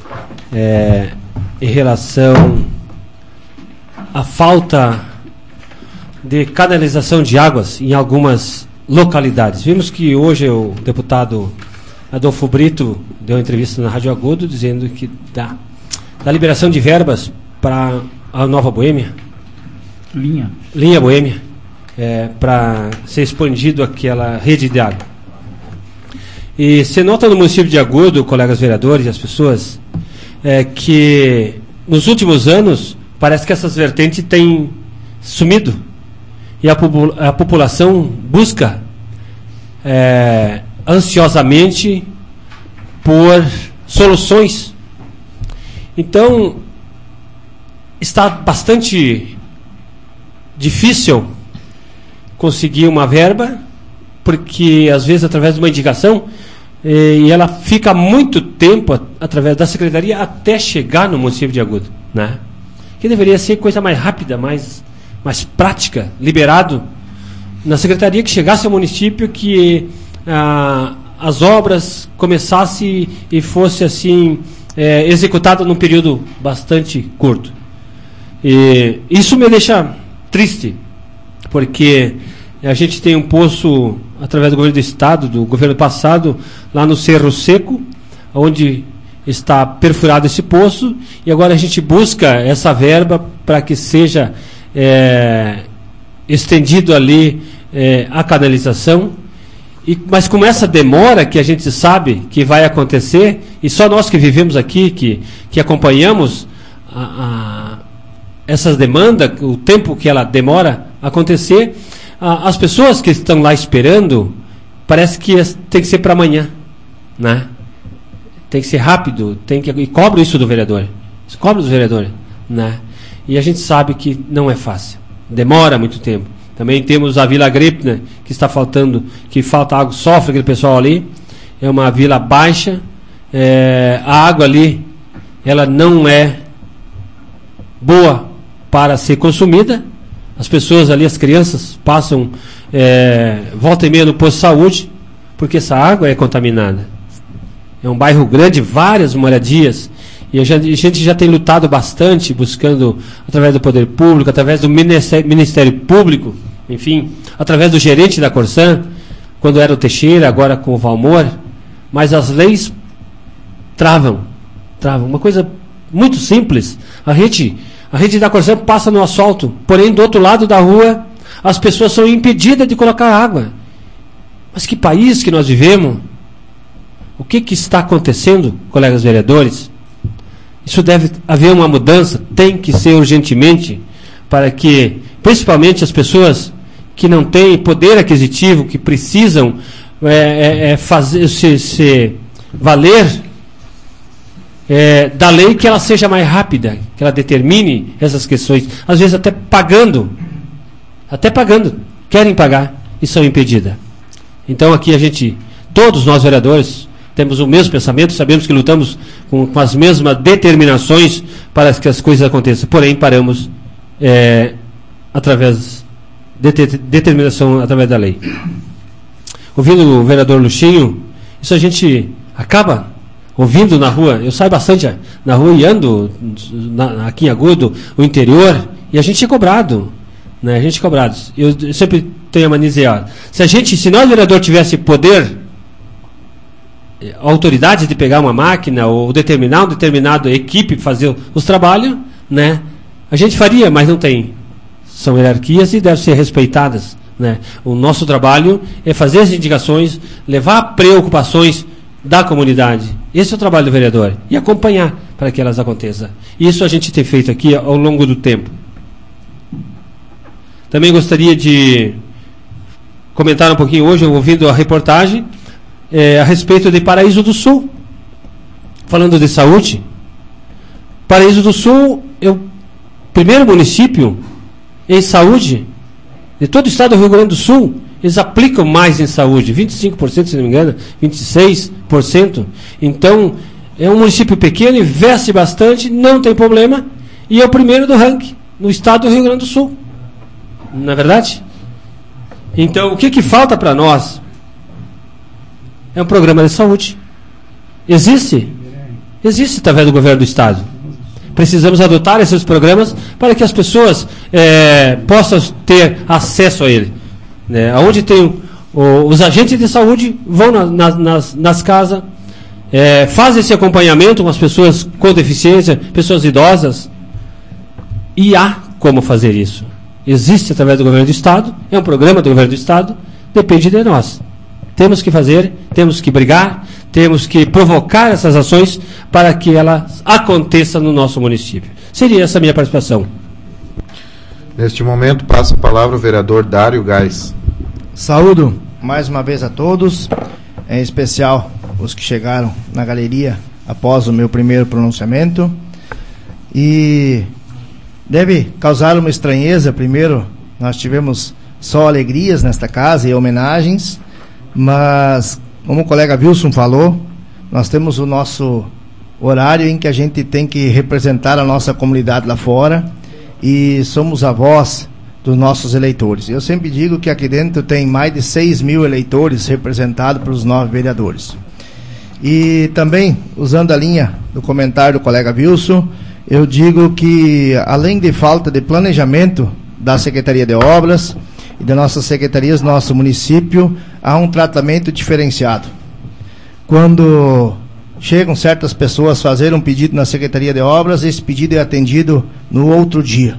em relação à falta de canalização de águas em algumas localidades. Vimos que hoje o deputado Adolfo Brito deu uma entrevista na Rádio Agudo dizendo que da liberação de verbas para a Nova Boêmia, Linha Boêmia, para ser expandido aquela rede de água. E se nota no município de Agudo, colegas vereadores e as pessoas, que nos últimos anos parece que essas vertentes têm sumido e a população busca ansiosamente por soluções. Então está bastante difícil conseguir uma verba, porque às vezes através de uma indicação, e ela fica muito tempo através da secretaria até chegar no município de Agudo, né? Que deveria ser coisa mais rápida, mais prática, liberado na secretaria, que chegasse ao município, que as obras começassem e fosse assim executada num período bastante curto. E isso me deixa triste, porque a gente tem um poço através do governo do estado, do governo passado, lá no Cerro Seco, onde está perfurado esse poço, e agora a gente busca essa verba para que seja estendido ali a canalização, mas com essa demora que a gente sabe que vai acontecer, e só nós que vivemos aqui, que acompanhamos essas demandas, o tempo que ela demora a acontecer, as pessoas que estão lá esperando, parece que tem que ser para amanhã, né? Tem que ser rápido, e cobra isso do vereador. Cobra do vereador, né? E a gente sabe que não é fácil. Demora muito tempo. Também temos a Vila Gripna, que está faltando, que falta água, sofre aquele pessoal ali. É uma vila baixa. A água ali, ela não é boa para ser consumida. As pessoas ali, as crianças, passam volta e meia no posto de saúde, porque essa água é contaminada. É um bairro grande, várias moradias, e a gente já tem lutado bastante, buscando, através do poder público, através do Ministério Público, enfim, através do gerente da Corsan, quando era o Teixeira, agora com o Valmor, mas as leis travam. Uma coisa muito simples, a rede da Corsan passa no asfalto, porém do outro lado da rua as pessoas são impedidas de colocar água. Mas que país que nós vivemos? O que está acontecendo, colegas vereadores? Isso deve haver uma mudança, tem que ser urgentemente, para que, principalmente as pessoas que não têm poder aquisitivo, que precisam fazer se valer da lei, que ela seja mais rápida, que ela determine essas questões, às vezes até pagando, querem pagar e são impedidas. Então aqui todos nós vereadores, temos o mesmo pensamento, sabemos que lutamos com as mesmas determinações para que as coisas aconteçam, porém paramos através de determinação através da lei. Ouvindo o vereador Luxinho, isso a gente acaba ouvindo na rua. Eu saio bastante na rua e ando aqui em Agudo, o interior, e a gente é cobrado, né? A gente é cobrado. Eu sempre tenho a mania de dizer, se nós vereador tivesse poder, autoridade de pegar uma máquina ou determinar uma determinada equipe fazer os trabalhos, né? A gente faria, mas não tem. São hierarquias e devem ser respeitadas, né? O nosso trabalho é fazer as indicações, levar preocupações da comunidade. Esse é o trabalho do vereador. E acompanhar para que elas aconteçam. Isso a gente tem feito aqui ao longo do tempo. Também gostaria de comentar um pouquinho hoje, ouvindo a reportagem, a respeito de Paraíso do Sul. Falando de saúde, Paraíso do Sul é o primeiro município em saúde de todo o estado do Rio Grande do Sul. Eles aplicam mais em saúde, 25%, se não me engano, 26%. Então, é um município pequeno, investe bastante, não tem problema, e é o primeiro do ranking no estado do Rio Grande do Sul. Não é verdade? Então, o que falta para nós? É um programa de saúde. Existe através do governo do estado. Precisamos adotar esses programas para que as pessoas possam ter acesso a ele. Onde tem os agentes de saúde, vão nas casas, fazem esse acompanhamento com as pessoas com deficiência, pessoas idosas, e há como fazer isso. Existe através do governo do estado, é um programa do governo do estado, depende de nós. Temos que fazer, temos que brigar, temos que provocar essas ações para que elas aconteçam no nosso município. Seria essa a minha participação. Neste momento, passa a palavra o vereador Dário Gás. Saúdo mais uma vez a todos, em especial os que chegaram na galeria após o meu primeiro pronunciamento. E deve causar uma estranheza, primeiro, nós tivemos só alegrias nesta casa e homenagens, mas, como o colega Wilson falou, nós temos o nosso horário em que a gente tem que representar a nossa comunidade lá fora, e somos a voz dos nossos eleitores. Eu sempre digo que aqui dentro tem mais de 6 mil eleitores representados pelos 9 vereadores. E também, usando a linha do comentário do colega Wilson, eu digo que, além de falta de planejamento da Secretaria de Obras e das nossas secretarias do nosso município, há um tratamento diferenciado. Quando chegam certas pessoas fazer um pedido na Secretaria de Obras, esse pedido é atendido no outro dia.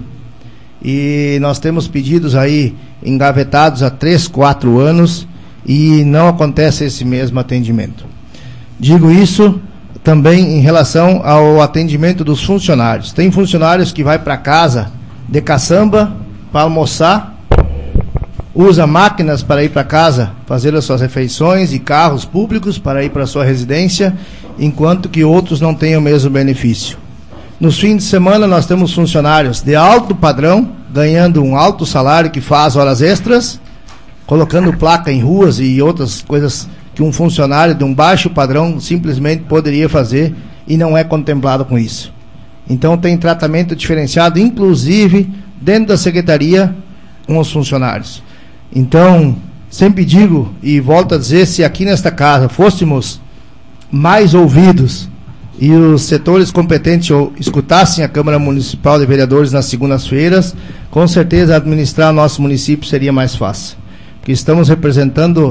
E nós temos pedidos aí engavetados há 3, 4 anos e não acontece esse mesmo atendimento. Digo isso também em relação ao atendimento dos funcionários. Tem funcionários que vai para casa de caçamba para almoçar, usa máquinas para ir para casa fazer as suas refeições e carros públicos para ir para a sua residência, enquanto que outros não têm o mesmo benefício. Nos fins de semana nós temos funcionários de alto padrão, ganhando um alto salário, que faz horas extras, colocando placa em ruas e outras coisas que um funcionário de um baixo padrão simplesmente poderia fazer e não é contemplado com isso. Então tem tratamento diferenciado, inclusive dentro da secretaria, com os funcionários. Então, sempre digo e volto a dizer, se aqui nesta casa fôssemos mais ouvidos e os setores competentes escutassem a Câmara Municipal de Vereadores nas segundas-feiras, com certeza administrar nosso município seria mais fácil. Que estamos representando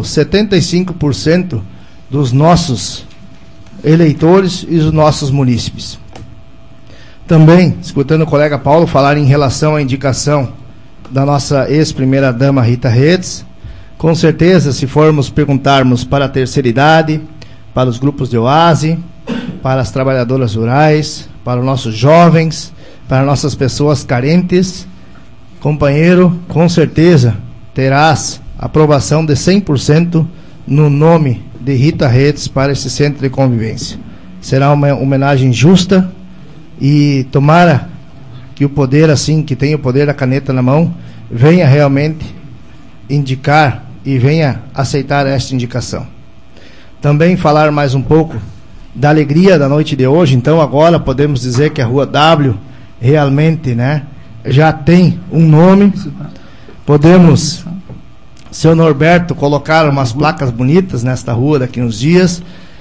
75% dos nossos eleitores e dos nossos munícipes. Também, escutando o colega Paulo falar em relação à indicação da nossa ex-primeira-dama Rita Redes, com certeza, se formos perguntarmos para a terceira idade, para os grupos de oase, para as trabalhadoras rurais, para os nossos jovens, para nossas pessoas carentes, companheiro, com certeza terás aprovação de 100% no nome de Rita Redes para esse centro de convivência. Será uma homenagem justa e tomara que o poder, assim, que tem o poder da caneta na mão, venha realmente indicar e venha aceitar esta indicação. Também falar mais um pouco da alegria da noite de hoje. Então agora podemos dizer que a Rua W realmente, né, já tem um nome. Podemos, seu Norberto, colocar umas placas bonitas nesta rua daqui uns dias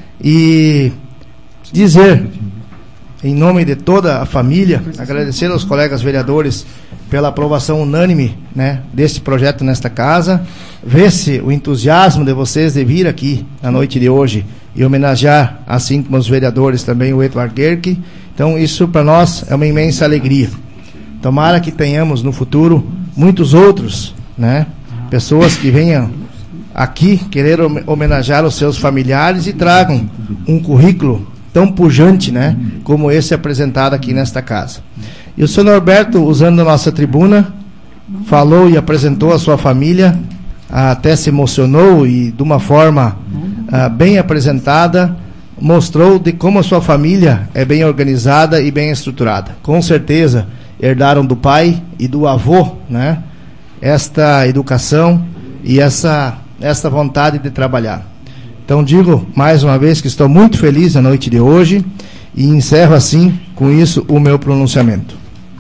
e dizer, em nome de toda a família, agradecer aos colegas vereadores pela aprovação unânime, né, deste projeto nesta casa, ver-se o entusiasmo de vocês de vir aqui na noite de hoje e homenagear, assim como os vereadores também, o Edward Gerke. Então isso para nós é uma imensa alegria. Tomara que tenhamos no futuro muitos outros, né, pessoas que venham aqui querer homenagear os seus familiares e tragam um currículo tão pujante, né, como esse apresentado aqui nesta casa. E o senhor Norberto, usando a nossa tribuna, falou e apresentou a sua família, até se emocionou e de uma forma bem apresentada, mostrou de como a sua família é bem organizada e bem estruturada. Com certeza herdaram do pai e do avô, né, esta educação e essa vontade de trabalhar. Então digo mais uma vez que estou muito feliz na noite de hoje e encerro assim, com isso, o meu pronunciamento.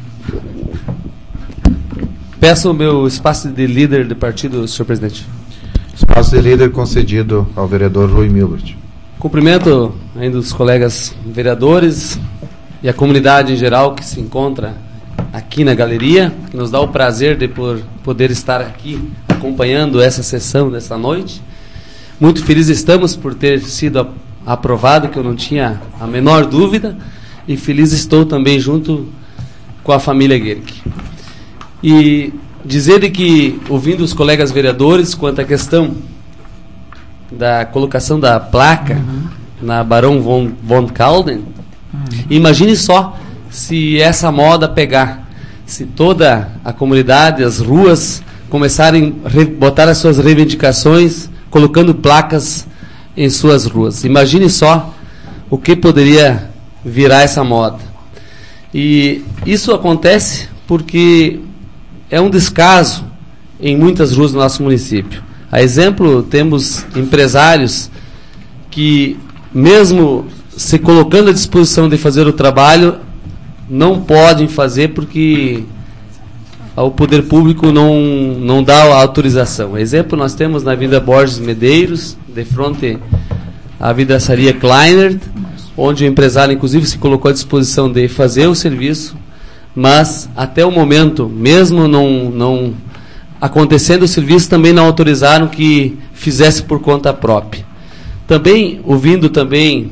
Peço o meu espaço de líder do partido, senhor presidente. Espaço de líder concedido ao vereador Rui Milbert. Cumprimento ainda os colegas vereadores e a comunidade em geral que se encontra aqui na galeria, que nos dá o prazer de poder estar aqui acompanhando essa sessão dessa noite. Muito felizes estamos por ter sido aprovado, que eu não tinha a menor dúvida, e feliz estou também junto com a família Gerke. E dizer que, ouvindo os colegas vereadores, quanto à questão da colocação da placa na Barão von Calden, imagine só se essa moda pegar, se toda a comunidade, as ruas, começarem a botar as suas reivindicações, colocando placas em suas ruas. Imagine só o que poderia virar essa moda. E isso acontece porque é um descaso em muitas ruas do nosso município. A exemplo, temos empresários que, mesmo se colocando à disposição de fazer o trabalho, não podem fazer porque o poder público não dá a autorização. Exemplo, nós temos na Avenida Borges Medeiros, de frente à vidraçaria Kleiner, onde o empresário, inclusive, se colocou à disposição de fazer o serviço, mas, até o momento, mesmo não acontecendo o serviço, também não autorizaram que fizesse por conta própria. Também, ouvindo também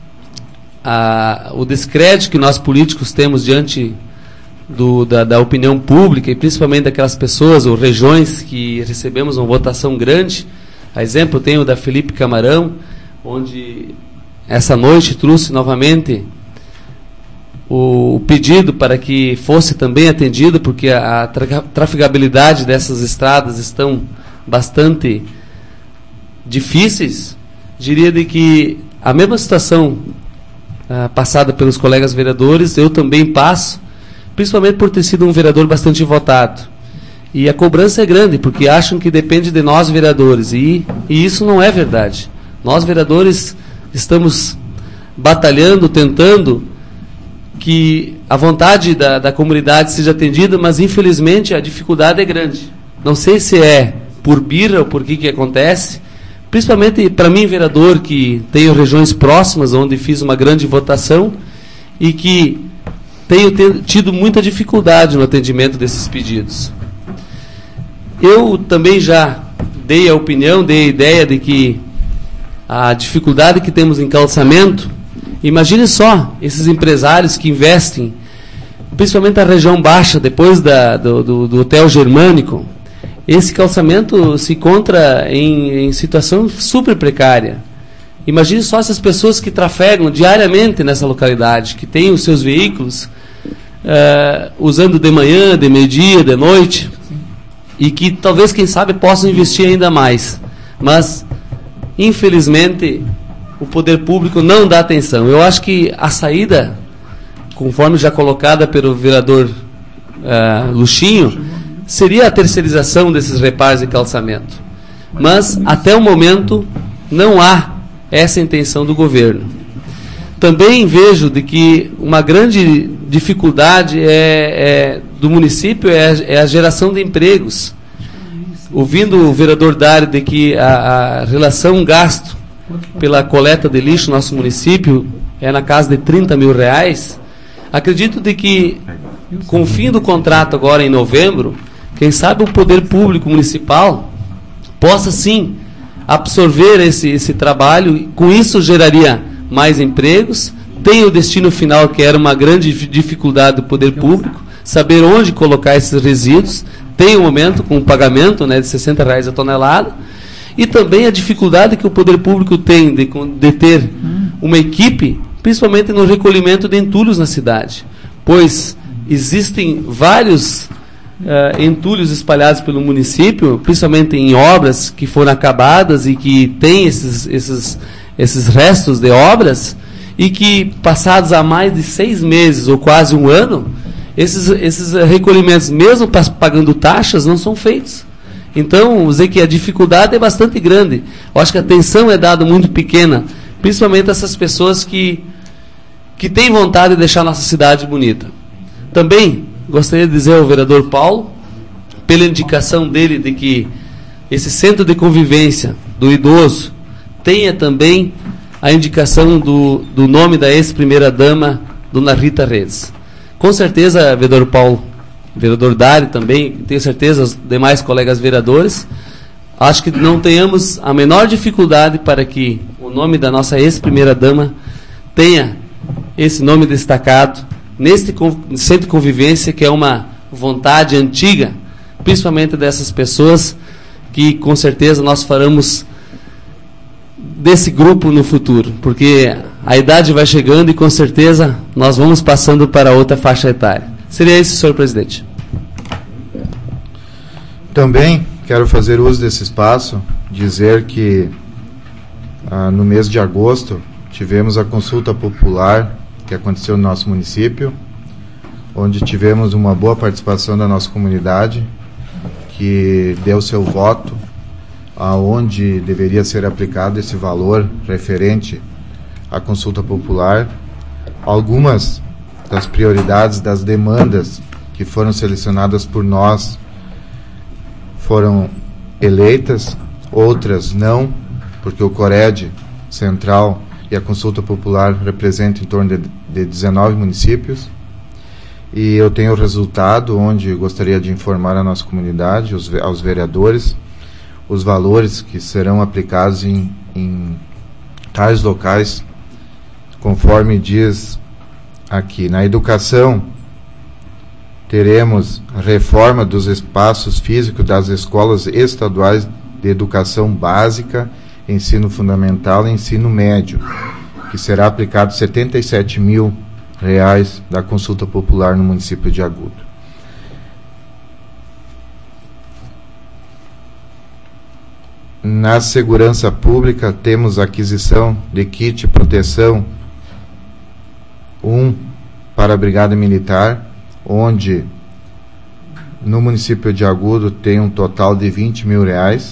o descrédito que nós políticos temos diante da opinião pública, e principalmente daquelas pessoas ou regiões que recebemos uma votação grande. A exemplo, tenho da Felipe Camarão, onde essa noite trouxe novamente o pedido para que fosse também atendido, porque a trafegabilidade dessas estradas estão bastante difíceis. Diria de que a mesma situação passada pelos colegas vereadores, eu também passo, principalmente por ter sido um vereador bastante votado. E a cobrança é grande, porque acham que depende de nós vereadores, e isso não é verdade. Nós vereadores estamos batalhando, tentando que a vontade da comunidade seja atendida, mas infelizmente a dificuldade é grande. Não sei se é por birra ou por que acontece, principalmente para mim, vereador, que tenho regiões próximas onde fiz uma grande votação e que tenho tido muita dificuldade no atendimento desses pedidos. Eu também já dei a opinião, dei a ideia de que a dificuldade que temos em calçamento, imagine só esses empresários que investem, principalmente a região baixa, depois do Hotel Germânico. Esse calçamento se encontra em situação super precária. Imagine só essas pessoas que trafegam diariamente nessa localidade, que têm os seus veículos usando de manhã, de meio-dia, de noite, e que talvez, quem sabe, possam investir ainda mais. Mas, infelizmente, o poder público não dá atenção. Eu acho que a saída, conforme já colocada pelo vereador Luxinho, seria a terceirização desses reparos de calçamento. Mas, até o momento, não há essa intenção do governo. Também vejo de que uma grande dificuldade do município é a geração de empregos. Ouvindo o vereador Dário de que a relação gasto pela coleta de lixo no nosso município é na casa de R$30 mil, acredito de que, com o fim do contrato agora em novembro, quem sabe o poder público municipal possa sim absorver esse trabalho, e com isso geraria mais empregos. Tem o destino final, que era uma grande dificuldade do poder público, saber onde colocar esses resíduos. Tem um momento com o pagamento, de R$60 a tonelada, e também a dificuldade que o poder público tem de ter uma equipe, principalmente no recolhimento de entulhos na cidade, pois existem vários entulhos espalhados pelo município, principalmente em obras que foram acabadas e que tem esses restos de obras, e que, passados há mais de 6 meses ou quase um ano, esses recolhimentos, mesmo pagando taxas, não são feitos. Então, vou dizer que a dificuldade é bastante grande. Eu acho que a atenção é dada muito pequena, principalmente a essas pessoas que têm vontade de deixar a nossa cidade bonita. Também gostaria de dizer ao vereador Paulo, pela indicação dele de que esse centro de convivência do idoso tenha também a indicação do nome da ex-primeira-dama, dona Rita Redes. Com certeza, vereador Paulo, vereador Dário também, tenho certeza, os demais colegas vereadores, acho que não tenhamos a menor dificuldade para que o nome da nossa ex-primeira-dama tenha esse nome destacado neste centro de convivência, que é uma vontade antiga, principalmente dessas pessoas, que com certeza nós faremos desse grupo no futuro, porque a idade vai chegando e com certeza nós vamos passando para outra faixa etária. Seria isso, senhor presidente. Também quero fazer uso desse espaço, dizer que no mês de agosto tivemos a consulta popular que aconteceu no nosso município, onde tivemos uma boa participação da nossa comunidade, que deu seu voto aonde deveria ser aplicado esse valor referente à consulta popular. Algumas das prioridades, das demandas que foram selecionadas por nós foram eleitas, outras não, porque o CORED Central e a consulta popular representam em torno de 19 municípios. E eu tenho o resultado, onde gostaria de informar a nossa comunidade, aos vereadores, os valores que serão aplicados em tais locais, conforme diz aqui. Na educação, teremos a reforma dos espaços físicos das escolas estaduais de educação básica, ensino fundamental e ensino médio, que será aplicado R$ 77 mil da consulta popular no município de Agudo. Na segurança pública, temos a aquisição de kit de proteção 1 para a Brigada Militar, onde no município de Agudo tem um total de R$ 20 mil.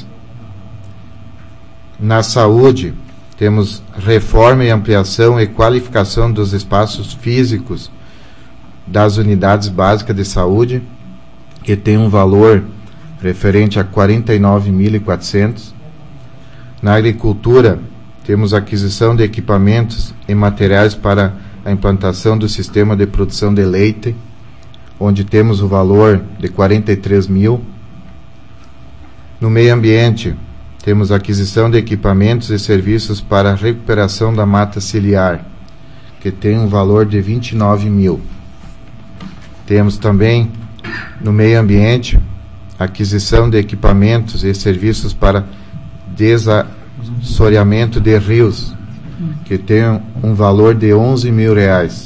Na saúde, temos reforma e ampliação e qualificação dos espaços físicos das unidades básicas de saúde, que tem um valor referente a R$ 49.400. Na agricultura, temos aquisição de equipamentos e materiais para a implantação do sistema de produção de leite, onde temos o valor de R$ 43 mil. No meio ambiente, temos aquisição de equipamentos e serviços para a recuperação da mata ciliar, que tem um valor de R$ 29 mil. Temos também, no meio ambiente, aquisição de equipamentos e serviços para desassoreamento de rios, que tem um valor de R$ 11 mil.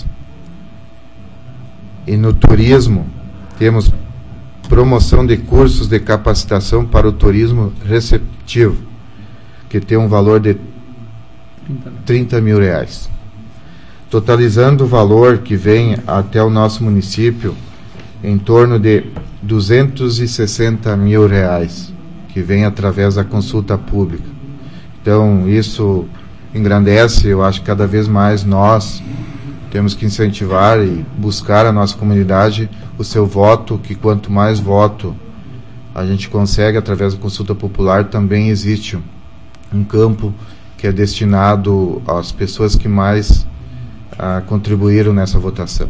E no turismo, temos promoção de cursos de capacitação para o turismo receptivo, que tem um valor de R$ 30 mil. Totalizando o valor que vem até o nosso município, em torno de R$ 260 mil, que vem através da consulta pública. Então, isso engrandece, eu acho que cada vez mais nós temos que incentivar e buscar a nossa comunidade o seu voto, que quanto mais voto a gente consegue através da consulta popular, também existe um campo que é destinado às pessoas que mais contribuíram nessa votação.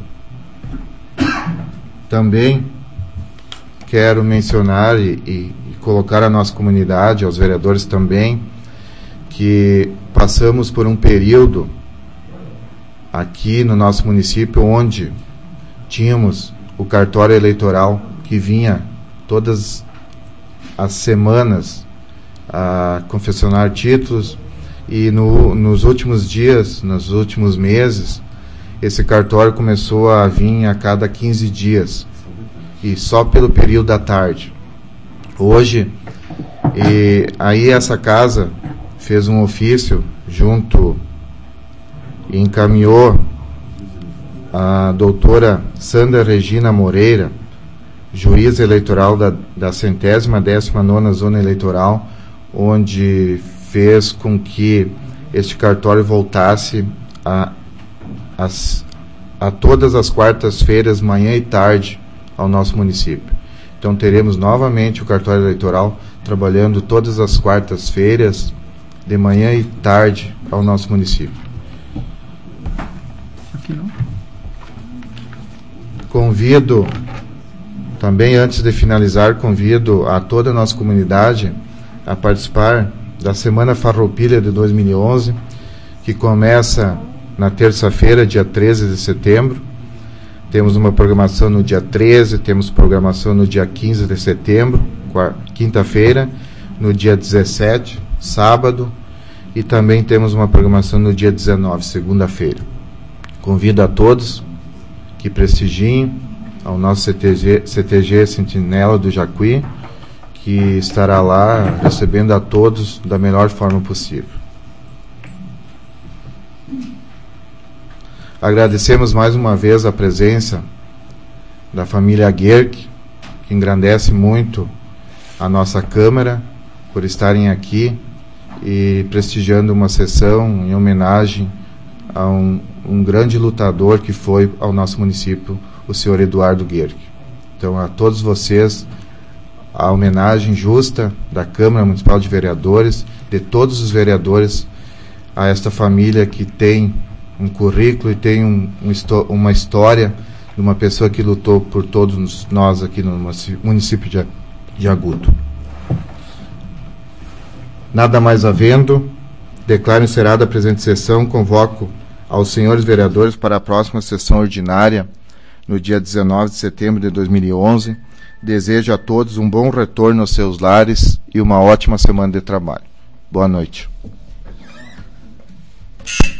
Também quero mencionar e colocar a nossa comunidade, aos vereadores também, que passamos por um período aqui no nosso município onde tínhamos o cartório eleitoral que vinha todas as semanas a confeccionar títulos, e nos últimos dias, nos últimos meses, esse cartório começou a vir a cada 15 dias e só pelo período da tarde. Hoje, e aí essa casa fez um ofício junto e encaminhou a doutora Sandra Regina Moreira, juíza eleitoral da 119ª Zona Eleitoral, onde fez com que este cartório voltasse a todas as quartas-feiras, manhã e tarde, ao nosso município. Então teremos novamente o cartório eleitoral trabalhando todas as quartas-feiras, de manhã e tarde, ao nosso município. Convido, também antes de finalizar, convido a toda a nossa comunidade a participar da Semana Farroupilha de 2011, que começa na terça-feira, dia 13 de setembro. Temos uma programação no dia 13, temos programação no dia 15 de setembro, quinta-feira, no dia 17, sábado, e também temos uma programação no dia 19, segunda-feira. Convido a todos que prestigiem ao nosso CTG Sentinela do Jacuí, que estará lá recebendo a todos da melhor forma possível. Agradecemos mais uma vez a presença da família Guerck, que engrandece muito a nossa Câmara, por estarem aqui e prestigiando uma sessão em homenagem a um grande lutador que foi ao nosso município, o senhor Eduardo Guerck. Então, a todos vocês, a homenagem justa da Câmara Municipal de Vereadores, de todos os vereadores, a esta família que tem um currículo e tem uma história de uma pessoa que lutou por todos nós aqui no município de Agudo. Nada mais havendo, declaro encerrada a presente sessão, convoco aos senhores vereadores para a próxima sessão ordinária, no dia 19 de setembro de 2011. Desejo a todos um bom retorno aos seus lares e uma ótima semana de trabalho. Boa noite.